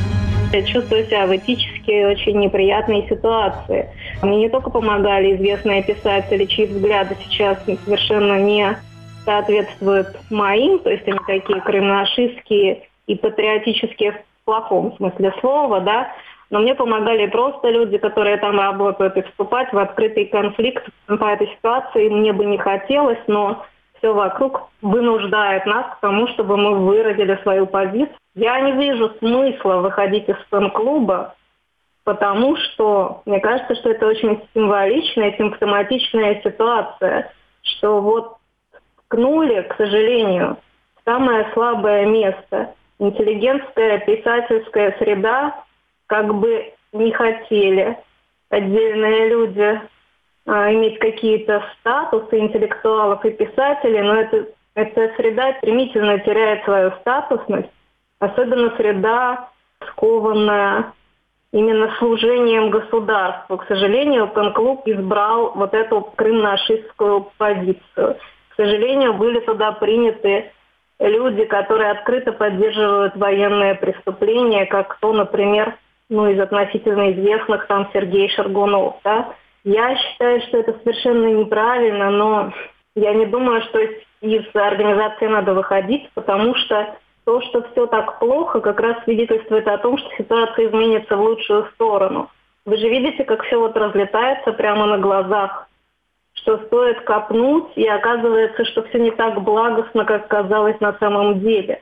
Я чувствую себя в этически очень неприятной ситуации. Мне не только помогали известные писатели, чьи взгляды сейчас совершенно не соответствуют моим, то есть они такие кремнашистские и патриотические в плохом смысле слова, да, но мне помогали просто люди, которые там работают, и вступать в открытый конфликт по этой ситуации мне бы не хотелось, но все вокруг вынуждает нас к тому, чтобы мы выразили свою позицию. Я не вижу смысла выходить из фэн-клуба, потому что мне кажется, что это очень символичная, симптоматичная ситуация, что вот ткнули, к сожалению, самое слабое место. Интеллигентская писательская среда как бы не хотели отдельные люди а, иметь какие-то статусы интеллектуалов и писателей, но это, эта среда стремительно теряет свою статусность, особенно среда, скованная именно служением государству. К сожалению, фэн-клуб избрал вот эту крымнашистскую позицию. К сожалению, были туда приняты люди, которые открыто поддерживают военные преступления, как то, например, ну, из относительно известных, там, Сергей Шаргунов, да. Я считаю, что это совершенно неправильно, но я не думаю, что из организации надо выходить, потому что то, что все так плохо, как раз свидетельствует о том, что ситуация изменится в лучшую сторону. Вы же видите, как все вот разлетается прямо на глазах, что стоит копнуть, и оказывается, что все не так благостно, как казалось на самом деле.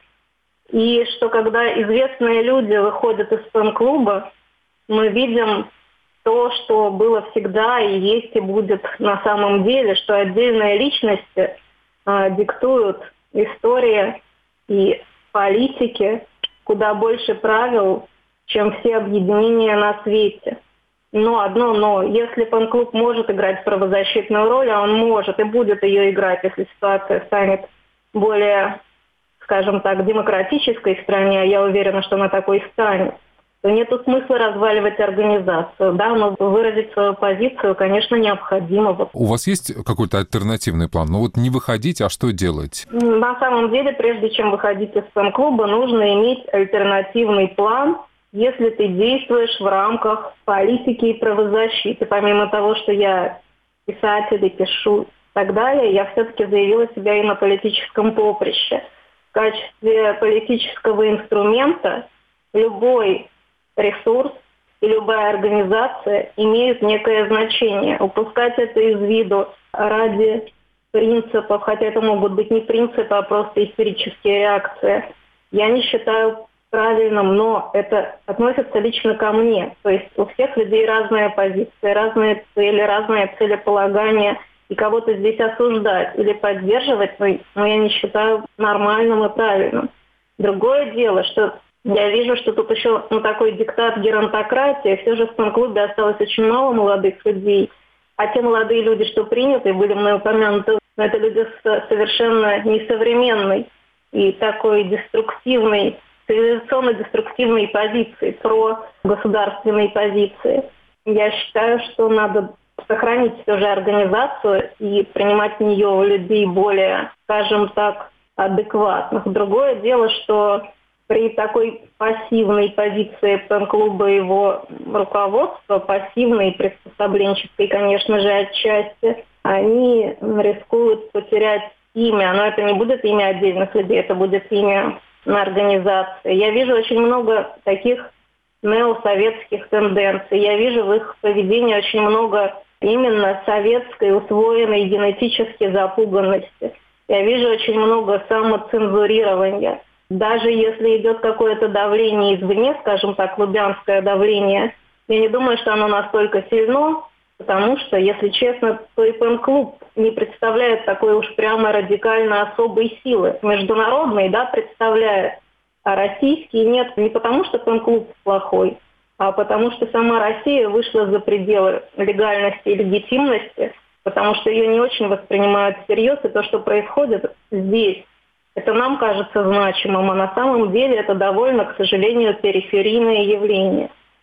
И что когда известные люди выходят из фэн-клуба, мы видим то, что было всегда и есть и будет на самом деле, что отдельные личности э, диктуют истории и политики куда больше правил, чем все объединения на свете. Но одно но. Если фэн-клуб может играть правозащитную роль, а он может и будет ее играть, если ситуация станет более, скажем так, демократической в стране, а я уверена, что она такой станет, то нет смысла разваливать организацию. Да, но выразить свою позицию, конечно, необходимо. У вас есть какой-то альтернативный план? Ну вот не выходить, а что делать? На самом деле, прежде чем выходить из фэн-клуба, нужно иметь альтернативный план, если ты действуешь в рамках политики и правозащиты. Помимо того, что я писатель и пишу и так далее, я все-таки заявила себя и на политическом поприще. В качестве политического инструмента любой ресурс и любая организация имеют некое значение. Упускать это из виду ради принципов, хотя это могут быть не принципы, а просто истерические реакции, я не считаю правильным, но это относится лично ко мне. То есть у всех людей разные позиции, разные цели, разные целеполагания, и кого-то здесь осуждать или поддерживать, но я не считаю нормальным и правильным. Другое дело, что я вижу, что тут еще ну, такой диктат геронтократии. Все же в фэн-клубе осталось очень мало молодых людей. А те молодые люди, что приняты, были мной упомянуты, это люди с совершенно несовременной и такой деструктивной, цивилизационно-деструктивной позиции, про государственной позиции. Я считаю, что надо сохранить все же организацию и принимать в нее людей более, скажем так, адекватных. Другое дело, что при такой пассивной позиции фэн-клуба и его руководства, пассивной, приспособленческой, конечно же, отчасти, они рискуют потерять имя. Но это не будет имя отдельных людей, это будет имя организации. Я вижу очень много таких неосоветских тенденций. Я вижу в их поведении очень много именно советской, усвоенной генетически запуганности. Я вижу очень много самоцензурирования. Даже если идет какое-то давление извне, скажем так, лубянское давление, я не думаю, что оно настолько сильно, потому что, если честно, то и фэн-клуб не представляет такой уж прямо радикально особой силы. Международный, да, представляет, а российский нет. Не потому, что фэн-клуб плохой, а потому что сама Россия вышла за пределы легальности и легитимности, потому что ее не очень воспринимают всерьез, и то, что происходит здесь, это нам кажется значимым, а на самом деле это довольно, к сожалению, периферийное явление.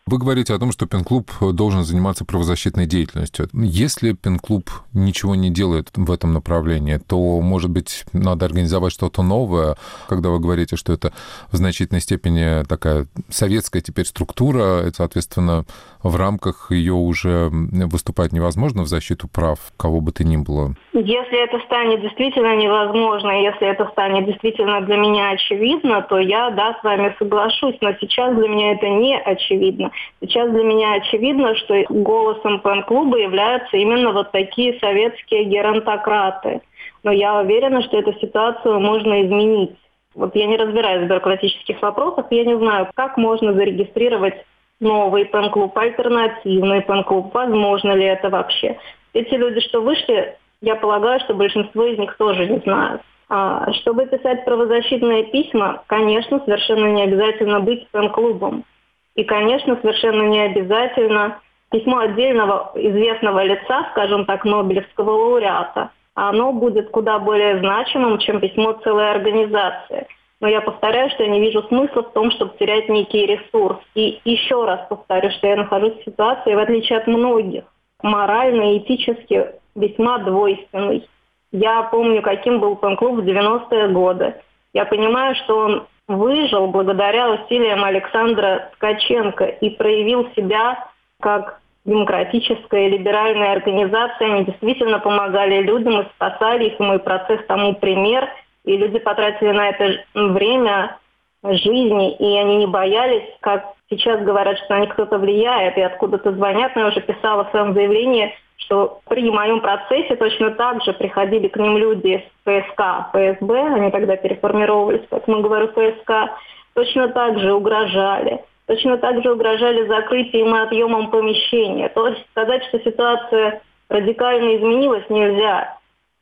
Вы говорите о том, что пен-клуб должен заниматься правозащитной деятельностью. Если пен-клуб ничего не делает в этом направлении, то, может быть, надо организовать что-то новое, когда вы говорите, что это в значительной степени такая советская теперь структура, и, соответственно, в рамках ее уже выступать невозможно в защиту прав кого бы то ни было. Если это станет действительно невозможно, если это станет действительно для меня очевидно, то я, да, с вами соглашусь, но сейчас для меня это не очевидно. Сейчас для меня очевидно, что голосом пен-клуба являются именно вот такие советские геронтократы. Но я уверена, что эту ситуацию можно изменить. Вот я не разбираюсь в бюрократических вопросах, я не знаю, как можно зарегистрировать новый пен-клуб, альтернативный пен-клуб, возможно ли это вообще. Эти люди, что вышли, я полагаю, что большинство из них тоже не знают. А чтобы писать правозащитные письма, конечно, совершенно не обязательно быть пен-клубом. И, конечно, совершенно не обязательно письмо отдельного известного лица, скажем так, Нобелевского лауреата. Оно будет куда более значимым, чем письмо целой организации. Но я повторяю, что я не вижу смысла в том, чтобы терять некий ресурс. И еще раз повторю, что я нахожусь в ситуации, в отличие от многих, морально и этически весьма двойственной. Я помню, каким был пен-клуб в девяностые годы. Я понимаю, что он выжил благодаря усилиям Александра Ткаченко и проявил себя как демократическая и либеральная организация. Они действительно помогали людям и спасали их, и мой процесс тому пример. И люди потратили на это время жизни, и они не боялись, как сейчас говорят, что на них кто-то влияет и откуда-то звонят. Но я уже писала в своем заявлении, что при моем процессе точно так же приходили к ним люди из ПСК, ФСБ, они тогда переформировались, поэтому говорю ПСК, точно так же угрожали. Точно так же угрожали закрытием и отъемом помещения. То есть сказать, что ситуация радикально изменилась, нельзя.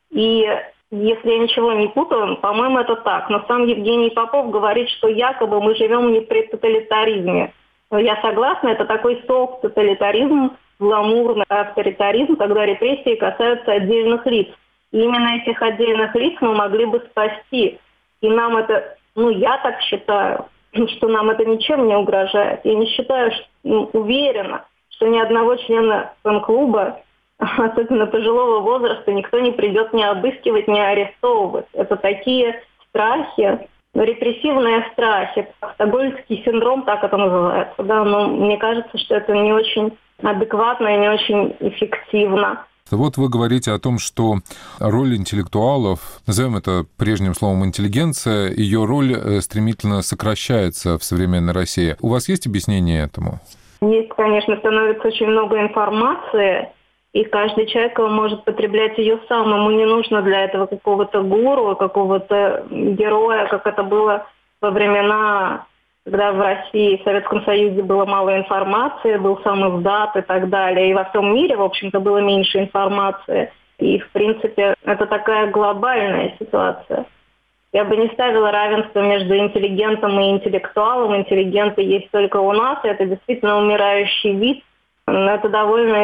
И если я ничего не путаю, по-моему, это так. Но сам Евгений Попов говорит, что якобы мы живем не при тоталитаризме. Но я согласна, это такой софт-тоталитаризм, гламурный авторитаризм, когда репрессии касаются отдельных лиц. И именно этих отдельных лиц мы могли бы спасти. И нам это, ну я так считаю, что нам это ничем не угрожает. Я не считаю, что, ну, уверена, что ни одного члена пен-клуба, особенно пожилого возраста, никто не придет ни обыскивать, ни арестовывать. Это такие страхи, репрессивные страхи. Стокгольмский синдром, так это называется. Да? Но мне кажется, что это не очень адекватно и не очень эффективно. Вот вы говорите о том, что роль интеллектуалов, назовем это прежним словом интеллигенция, ее роль стремительно сокращается в современной России. У вас есть объяснение этому? Есть, конечно, становится очень много информации, и каждый человек может потреблять ее сам. Ему не нужно для этого какого-то гуру, какого-то героя, как это было во времена, когда в России и в Советском Союзе было мало информации, был сам издат и так далее. И во всем мире, в общем-то, было меньше информации. И, в принципе, это такая глобальная ситуация. Я бы не ставила равенство между интеллигентом и интеллектуалом. Интеллигенты есть только у нас, и это действительно умирающий вид. Но это довольно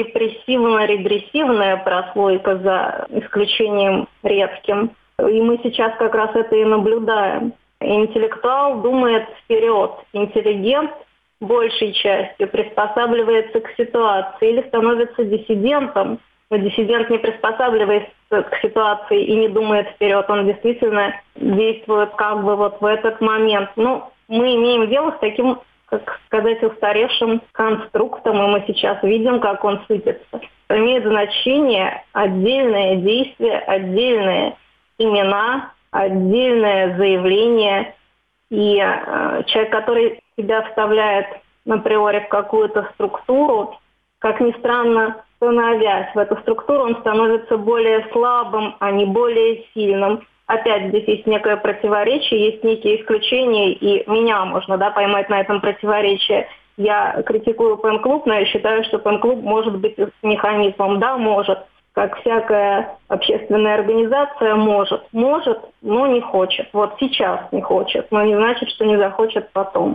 репрессивно-регрессивная прослойка, за исключением редким. И мы сейчас как раз это и наблюдаем. Интеллектуал думает вперед. Интеллигент большей частью приспосабливается к ситуации или становится диссидентом. Но диссидент не приспосабливается к ситуации и не думает вперед. Он действительно действует как бы вот в этот момент. Ну, мы имеем дело с таким, как сказать, устаревшим конструктом, и мы сейчас видим, как он сыпется. Имеет значение отдельное действие, отдельные имена, отдельное заявление. И э, человек, который себя вставляет априори в какую-то структуру, как ни странно, становясь в эту структуру, он становится более слабым, а не более сильным. Опять здесь есть некое противоречие, есть некие исключения, и меня можно, да, поймать на этом противоречии. Я критикую пен-клуб, но я считаю, что пен-клуб может быть механизмом. Да, может. Как всякая общественная организация может. Может, но не хочет. Вот сейчас не хочет, но не значит, что не захочет потом.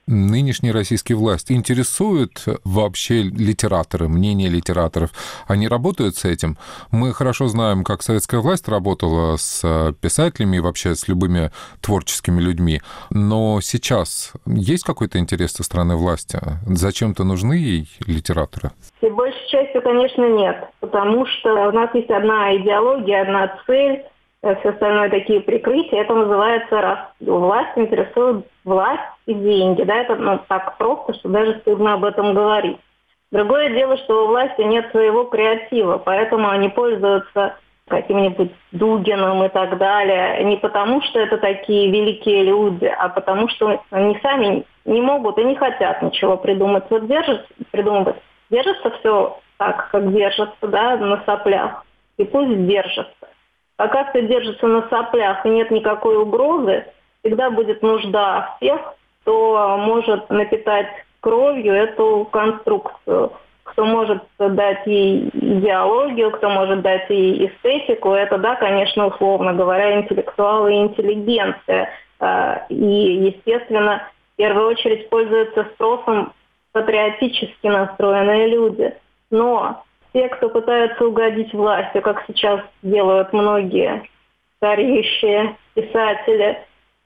Нынешние российские власти интересуют вообще литераторы, мнение литераторов? Они работают с этим? Мы хорошо знаем, как советская власть работала с писателями и вообще с любыми творческими людьми. Но сейчас есть какой-то интерес со стороны власти? Зачем-то нужны ей литераторы? И большей частью, конечно, нет. Потому что у нас есть одна идеология, одна цель, все остальное такие прикрытия. Это называется раз. Власть интересует власть и деньги. Да, это ну, так просто, что даже стыдно об этом говорить. Другое дело, что у власти нет своего креатива, поэтому они пользуются каким-нибудь Дугиным и так далее. Не потому, что это такие великие люди, а потому, что они сами не могут и не хотят ничего придумать. Вот держится, придумывать. Держится все так, как держится, да, на соплях. И пусть держится. Пока все держится на соплях и нет никакой угрозы, всегда будет нужда в тех, кто может напитать кровью эту конструкцию, кто может дать ей идеологию, кто может дать ей эстетику. Это, да, конечно, условно говоря, интеллектуалы и интеллигенция. И, естественно, в первую очередь пользуются спросом патриотически настроенные люди. Но те, кто пытается угодить власти, как сейчас делают многие стареющие писатели,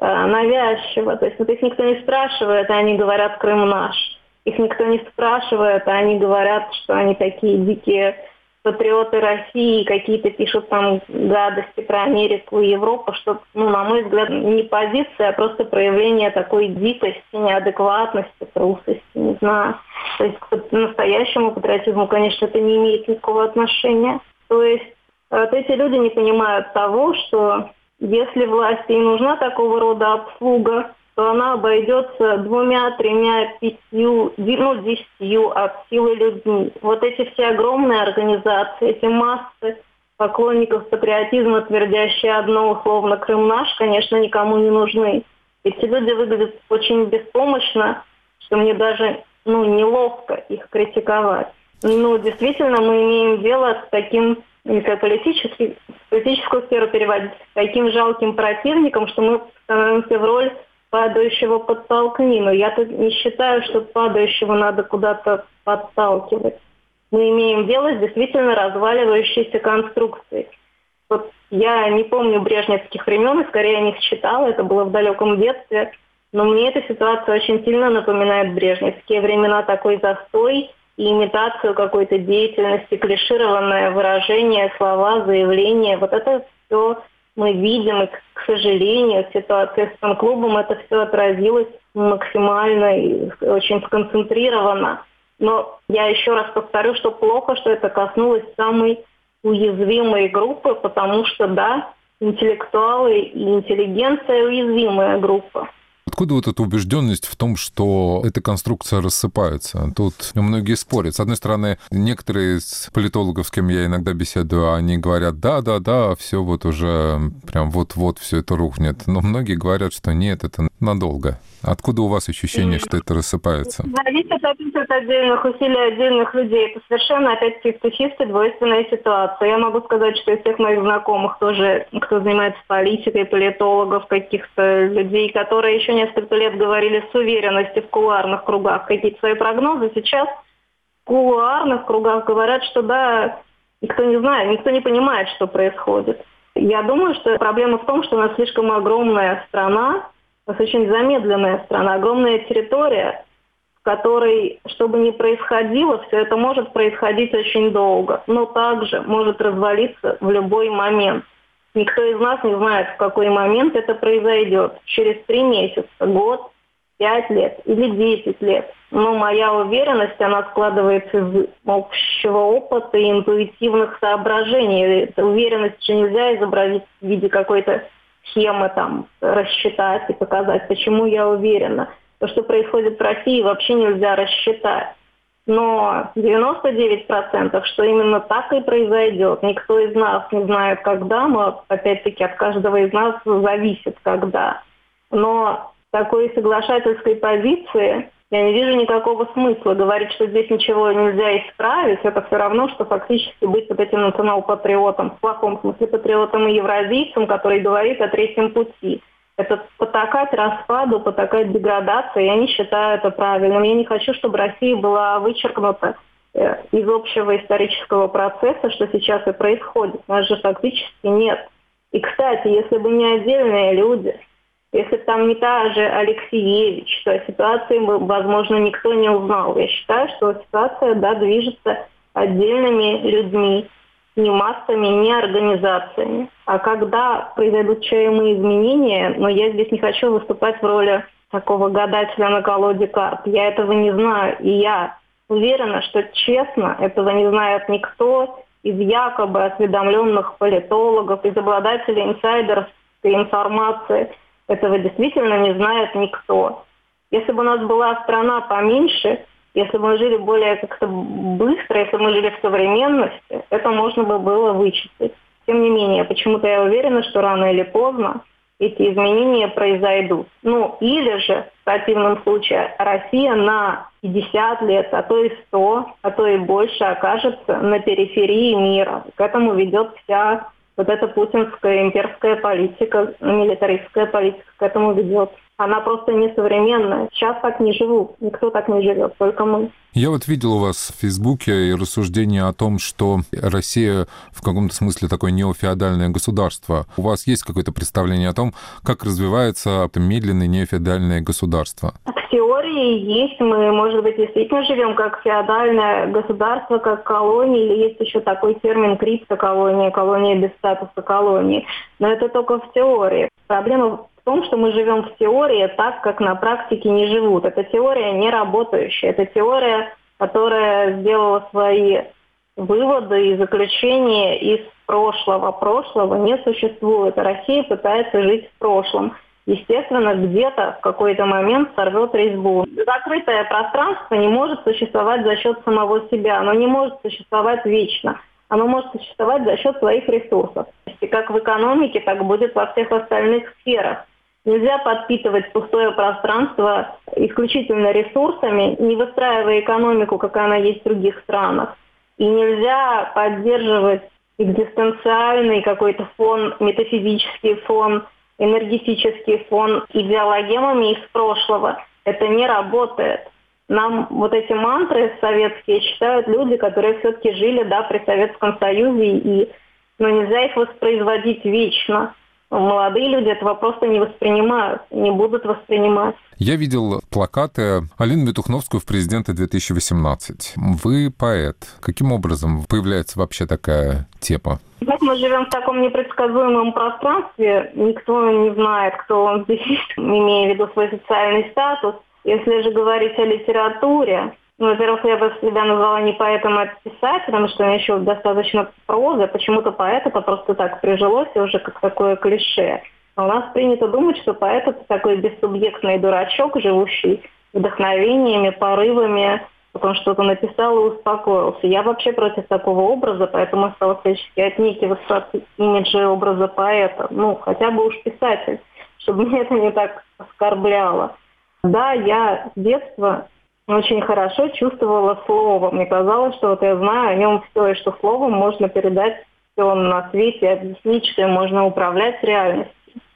навязчиво. То есть вот их никто не спрашивает, а они говорят «Крым наш». Их никто не спрашивает, а они говорят, что они такие дикие патриоты России, какие-то пишут там гадости про Америку и Европу, что, ну, на мой взгляд, не позиция, а просто проявление такой дикости, неадекватности, трусости, не знаю. То есть к настоящему патриотизму, конечно, это не имеет никакого отношения. То есть вот эти люди не понимают того, что если власти и нужна такого рода обслуга, то она обойдется двумя, тремя, пятью, ну, десятью от силы людьми. Вот эти все огромные организации, эти массы поклонников патриотизма, твердящие одно условно «Крым наш», конечно, никому не нужны. Эти люди выглядят очень беспомощно, что мне даже ну, неловко их критиковать. Ну, действительно, мы имеем дело с таким, если политический, политическую сферу переводить, с таким жалким противником, что мы становимся в роль падающего подтолкни. Но я-то не считаю, что падающего надо куда-то подталкивать. Мы имеем дело с действительно разваливающейся конструкцией. Вот я не помню брежневских времен, и скорее о них читала, это было в далеком детстве, но мне эта ситуация очень сильно напоминает брежневские времена, такой застой и имитацию какой-то деятельности, клишированное выражение, слова, заявления. Вот это все мы видим, и, к сожалению, в ситуации с фан-клубом это все отразилось максимально и очень сконцентрировано. Но я еще раз повторю, что плохо, что это коснулось самой уязвимой группы, потому что, да, интеллектуалы и интеллигенция – уязвимая группа. Откуда вот эта убежденность в том, что эта конструкция рассыпается? Тут многие спорят. С одной стороны, некоторые из политологов, с кем я иногда беседую, они говорят, да-да-да, все вот уже прям вот-вот все это рухнет. Но многие говорят, что нет, это надолго. Откуда у вас ощущение, что это рассыпается? Зависит от отдельных усилий отдельных людей. Это совершенно, опять-таки, чисто двойственная ситуация. Я могу сказать, что из всех моих знакомых тоже, кто занимается политикой, политологов, каких-то людей, которые еще несколько лет говорили с уверенностью в кулуарных кругах какие-то свои прогнозы, сейчас в кулуарных кругах говорят, что да, никто не знает, никто не понимает, что происходит. Я думаю, что проблема в том, что у нас слишком огромная страна, у нас очень замедленная страна, огромная территория, в которой, что бы ни происходило, все это может происходить очень долго, но также может развалиться в любой момент. Никто из нас не знает, в какой момент это произойдет. Через три месяца, год, пять лет или десять лет. Но моя уверенность, она складывается из общего опыта и интуитивных соображений. Эту уверенность же нельзя изобразить в виде какой-то схемы, там, рассчитать и показать, почему я уверена. То, что происходит в России, вообще нельзя рассчитать. Но девяносто девять процентов, что именно так и произойдет. Никто из нас не знает, когда, но, опять-таки, от каждого из нас зависит, когда. Но такой соглашательской позиции я не вижу никакого смысла. Говорить, что здесь ничего нельзя исправить, это все равно, что фактически быть вот этим национал-патриотом, в плохом смысле патриотом и евразийцем, который говорит о третьем пути. Это потакать распаду, потакать деградации. Я не считаю это правильным. Я не хочу, чтобы Россия была вычеркнута из общего исторического процесса, что сейчас и происходит. Нас же фактически нет. И, кстати, если бы не отдельные люди, если бы там не та же Алексеевич, то о ситуации, возможно, никто не узнал. Я считаю, что ситуация, да, движется отдельными людьми, не массами, не организациями. А когда произойдут чаемые изменения, но я здесь не хочу выступать в роли такого гадателя на колоде карт. Я этого не знаю, и я уверена, что честно этого не знает никто из якобы осведомленных политологов, из обладателей инсайдерской информации. Этого действительно не знает никто. Если бы у нас была страна поменьше, если бы мы жили более как-то быстро, если бы мы жили в современности, это можно бы было вычислить. Тем не менее, почему-то я уверена, что рано или поздно эти изменения произойдут. Ну, или же, в противном случае, Россия на пятьдесят лет, а то и сто, а то и больше окажется на периферии мира. К этому ведет вся вот эта путинская имперская политика, милитаристская политика к этому ведет. Она просто несовременная. Сейчас так не живут. Никто так не живет, только мы. Я вот видел у вас в Фейсбуке и рассуждения о том, что Россия в каком-то смысле такое неофеодальное государство. У вас есть какое-то представление о том, как развивается это медленное неофеодальное государство? В теории есть. Мы, может быть, действительно живем как феодальное государство, как колония, или есть еще такой термин криптоколония, колония без статуса колонии. Но это только в теории. Проблема в том, что мы живем в теории так, как на практике не живут. Это теория не работающая. Это теория, которая сделала свои выводы и заключения из прошлого. Прошлого не существует. Россия пытается жить в прошлом. Естественно, где-то в какой-то момент сорвет резьбу. Закрытое пространство не может существовать за счет самого себя. Оно не может существовать вечно. Оно может существовать за счет своих ресурсов. И как в экономике, так будет во всех остальных сферах. Нельзя подпитывать пустое пространство исключительно ресурсами, не выстраивая экономику, как она есть в других странах. И нельзя поддерживать экзистенциальный какой-то фон, метафизический фон, энергетический фон идеологемами из прошлого. Это не работает. Нам вот эти мантры советские читают люди, которые все-таки жили, да, при Советском Союзе, и, но нельзя их воспроизводить вечно. Молодые люди этого просто не воспринимают, не будут воспринимать. Я видел плакаты Алины Витухновской в президенты две тысячи восемнадцать. Вы поэт. Каким образом появляется вообще такая тема? Мы живем в таком непредсказуемом пространстве. Никто не знает, кто он здесь, имея в виду свой социальный статус. Если же говорить о литературе, ну, во-первых, я бы себя назвала не поэтом, а писателем, что у меня еще достаточно прозы. Почему-то поэт это просто так прижилось, и уже как такое клише. А у нас принято думать, что поэт это такой бессубъектный дурачок, живущий вдохновениями, порывами, вот он что-то написал и успокоился. Я вообще против такого образа, поэтому стала всячески отнекиваться от имиджа образа поэта. Ну, хотя бы уж писатель, чтобы меня это не так оскорбляло. Да, я с детства очень хорошо чувствовала слово. Мне казалось, что вот я знаю о нем все, и что словом можно передать все на свете, объяснить, что им можно управлять реальностью.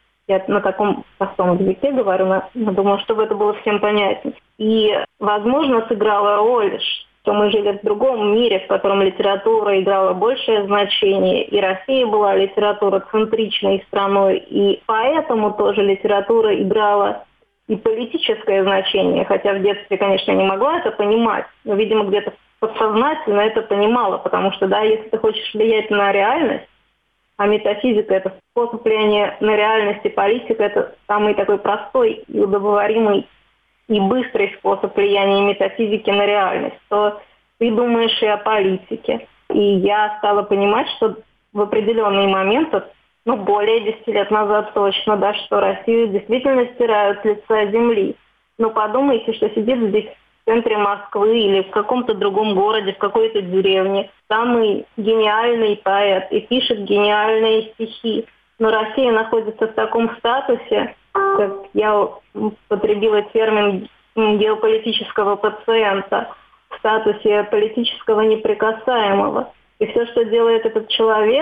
Я на таком простом языке говорю, но думаю, чтобы это было всем понятно. И, возможно, сыграла роль, что мы жили в другом мире, в котором литература играла большее значение, и Россия была литературоцентричной страной, и поэтому тоже литература играла и политическое значение, хотя в детстве, конечно, не могла это понимать, но, видимо, где-то подсознательно это понимала, потому что, да, если ты хочешь влиять на реальность, а метафизика – это способ влияния на реальность, и политика – это самый такой простой и удобоваримый и быстрый способ влияния метафизики на реальность, то ты думаешь и о политике. И я стала понимать, что в определенный момент, ну, более десяти лет назад точно, да, что Россию действительно стирают с лица земли. Но подумайте, что сидит здесь в центре Москвы или в каком-то другом городе, в какой-то деревне, самый гениальный поэт и пишет гениальные стихи. Но Россия находится в таком статусе, как я употребила термин геополитического пациента, в статусе политического неприкасаемого. И все, что делает этот человек,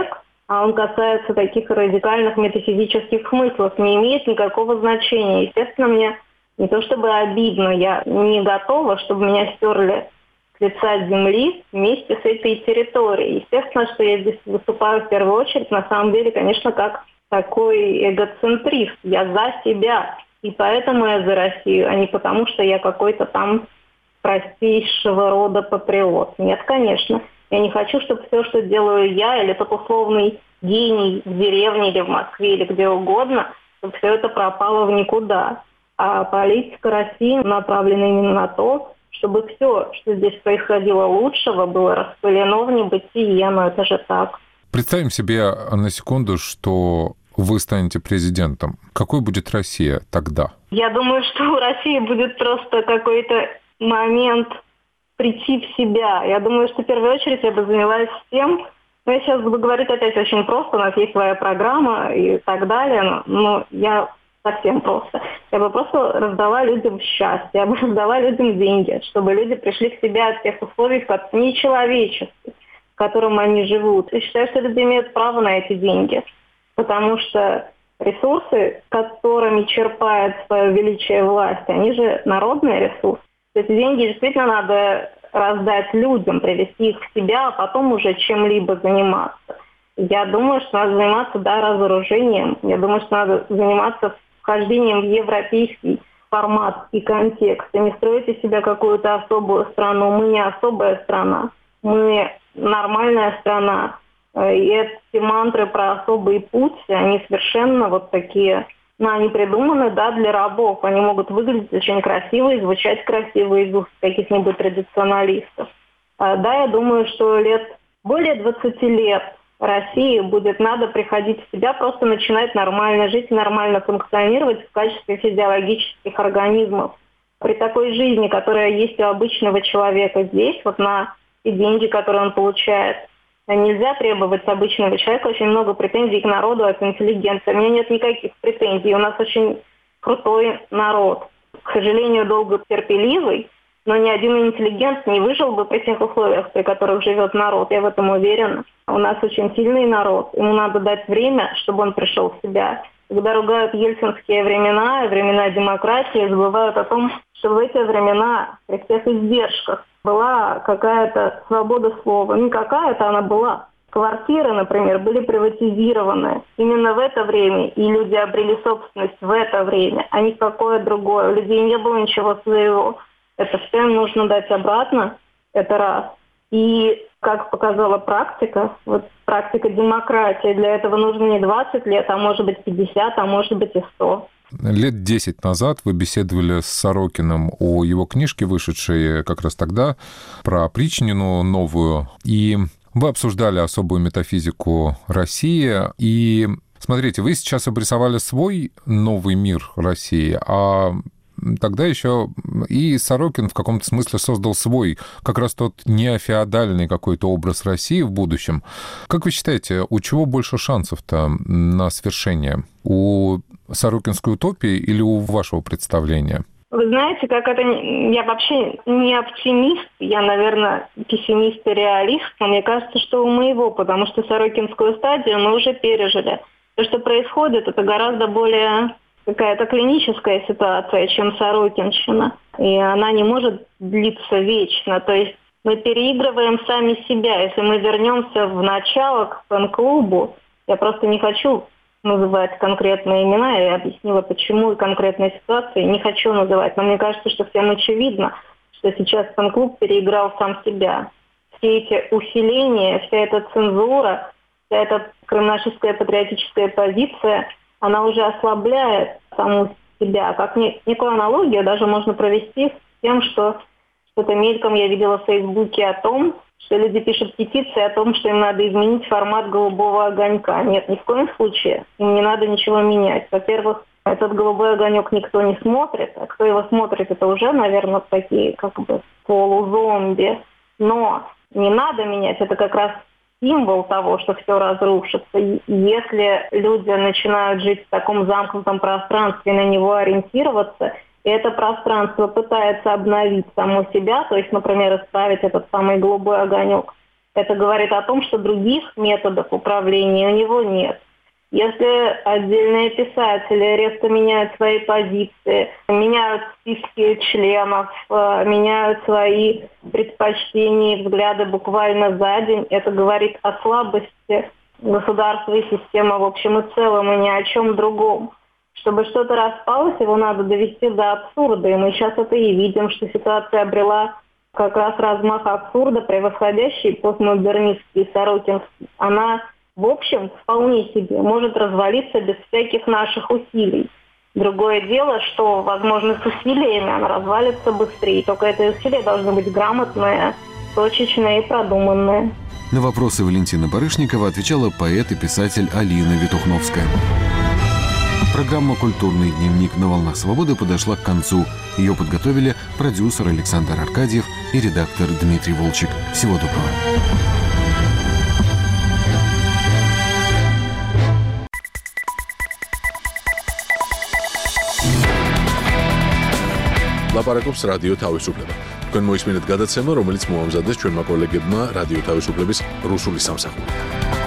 а он касается таких радикальных метафизических смыслов, не имеет никакого значения. Естественно, мне не то чтобы обидно, я не готова, чтобы меня стерли с лица земли вместе с этой территорией. Естественно, что я здесь выступаю в первую очередь, на самом деле, конечно, как такой эгоцентрист. Я за себя, и поэтому я за Россию, а не потому, что я какой-то там простейшего рода патриот. Нет, конечно. Я не хочу, чтобы все, что делаю я, или тот условный гений в деревне, или в Москве, или где угодно, чтобы все это пропало в никуда. А политика России направлена именно на то, чтобы все, что здесь происходило лучшего, было распылено в небытие, но это же так. Представим себе на секунду, что вы станете президентом. Какой будет Россия тогда? Я думаю, что у России будет просто какой-то момент прийти в себя. Я думаю, что в первую очередь я бы занялась тем, ну, я сейчас буду говорить опять очень просто, у нас есть своя программа и так далее, но, но я совсем просто. Я бы просто раздала людям счастье, я бы раздала людям деньги, чтобы люди пришли к себе от тех условий, как нечеловеческих, в котором они живут. И считаю, что люди имеют право на эти деньги, потому что ресурсы, которыми черпает свое величие власть, они же народные ресурсы. Эти деньги действительно надо раздать людям, привести их в себя, а потом уже чем-либо заниматься. Я думаю, что надо заниматься, да, разоружением. Я думаю, что надо заниматься вхождением в европейский формат и контекст. И не строить из себя какую-то особую страну. Мы не особая страна. Мы нормальная страна. И эти мантры про особый путь, они совершенно вот такие... Но они придуманы, да, для рабов. Они могут выглядеть очень красиво и звучать красиво из уст каких-нибудь традиционалистов. А, да, я думаю, что лет более двадцати лет России будет надо приходить в себя, просто начинать нормально жить, нормально функционировать в качестве физиологических организмов. При такой жизни, которая есть у обычного человека здесь, вот на те деньги, которые он получает, нельзя требовать с обычного человека очень много претензий к народу от интеллигенции. У меня нет никаких претензий. У нас очень крутой народ. К сожалению, долго терпеливый, но ни один интеллигент не выжил бы при тех условиях, при которых живет народ. Я в этом уверена. У нас очень сильный народ. Ему надо дать время, чтобы он пришел в себя. Когда ругают ельцинские времена, времена демократии, забывают о том, что в эти времена, при всех издержках, была какая-то свобода слова. Не какая-то она была. Квартиры, например, были приватизированы именно в это время, и люди обрели собственность в это время, а не в какое другое. У людей не было ничего своего. Это все им нужно дать обратно, это раз. И, как показала практика, вот практика демократии, для этого нужно не двадцать лет, а может быть пятьдесят, а может быть и сто. Лет десять назад вы беседовали с Сорокиным о его книжке, вышедшей как раз тогда, про опричнину новую, и вы обсуждали особую метафизику России. И, смотрите, вы сейчас обрисовали свой новый мир России, а тогда еще и Сорокин в каком-то смысле создал свой, как раз тот неофеодальный какой-то образ России в будущем. Как вы считаете, у чего больше шансов-то на свершение? У Сорокинской утопии или у вашего представления? Вы знаете, как это... Я вообще не оптимист, я, наверное, пессимист и реалист, но мне кажется, что у моего, потому что Сорокинскую стадию мы уже пережили. То, что происходит, это гораздо более какая-то клиническая ситуация, чем Сорокинщина. И она не может длиться вечно. То есть мы переигрываем сами себя. Если мы вернемся в начало к фэн-клубу, я просто не хочу называть конкретные имена, я объяснила, почему и конкретные ситуации не хочу называть. Но мне кажется, что всем очевидно, что сейчас фэн-клуб переиграл сам себя. Все эти усиления, вся эта цензура, вся эта кромнашистская патриотическая позиция, она уже ослабляет саму себя. Как некую аналогию даже можно провести с тем, что что-то мельком я видела в Фейсбуке о том, что люди пишут петиции о том, что им надо изменить формат голубого огонька. Нет, ни в коем случае. Им не надо ничего менять. Во-первых, этот голубой огонек никто не смотрит, а кто его смотрит, это уже, наверное, такие как бы полузомби. Но не надо менять, это как раз символ того, что все разрушится. Если люди начинают жить в таком замкнутом пространстве, на него ориентироваться, и это пространство пытается обновить само себя, то есть, например, исправить этот самый голубой огонек, это говорит о том, что других методов управления у него нет. Если отдельные писатели резко меняют свои позиции, меняют списки членов, меняют свои предпочтения и взгляды буквально за день, это говорит о слабости государства и системы в общем и целом, и ни о чем другом. Чтобы что-то распалось, его надо довести до абсурда, и мы сейчас это и видим, что ситуация обрела как раз размах абсурда, превосходящий постмодернистский Сорокинский. Она, в общем, вполне себе может развалиться без всяких наших усилий. Другое дело, что, возможно, с усилиями она развалится быстрее. Только это усилия должны быть грамотные, точечные и продуманные. На вопросы Валентины Барышникова отвечала поэт и писатель Алина Ветухновская. Программа «Культурный дневник» на «Волнах Свободы» подошла к концу. Ее подготовили продюсер Александр Аркадьев и редактор Дмитрий Волчек. Всего доброго. ლაპარაკობს რადიო თავისუფლება. თქვენ მოისმინეთ გადაცემა, რომელიც მოამზადეს ჩვენმა კოლეგებმა რადიო თავისუფლების რუსული სამსახური.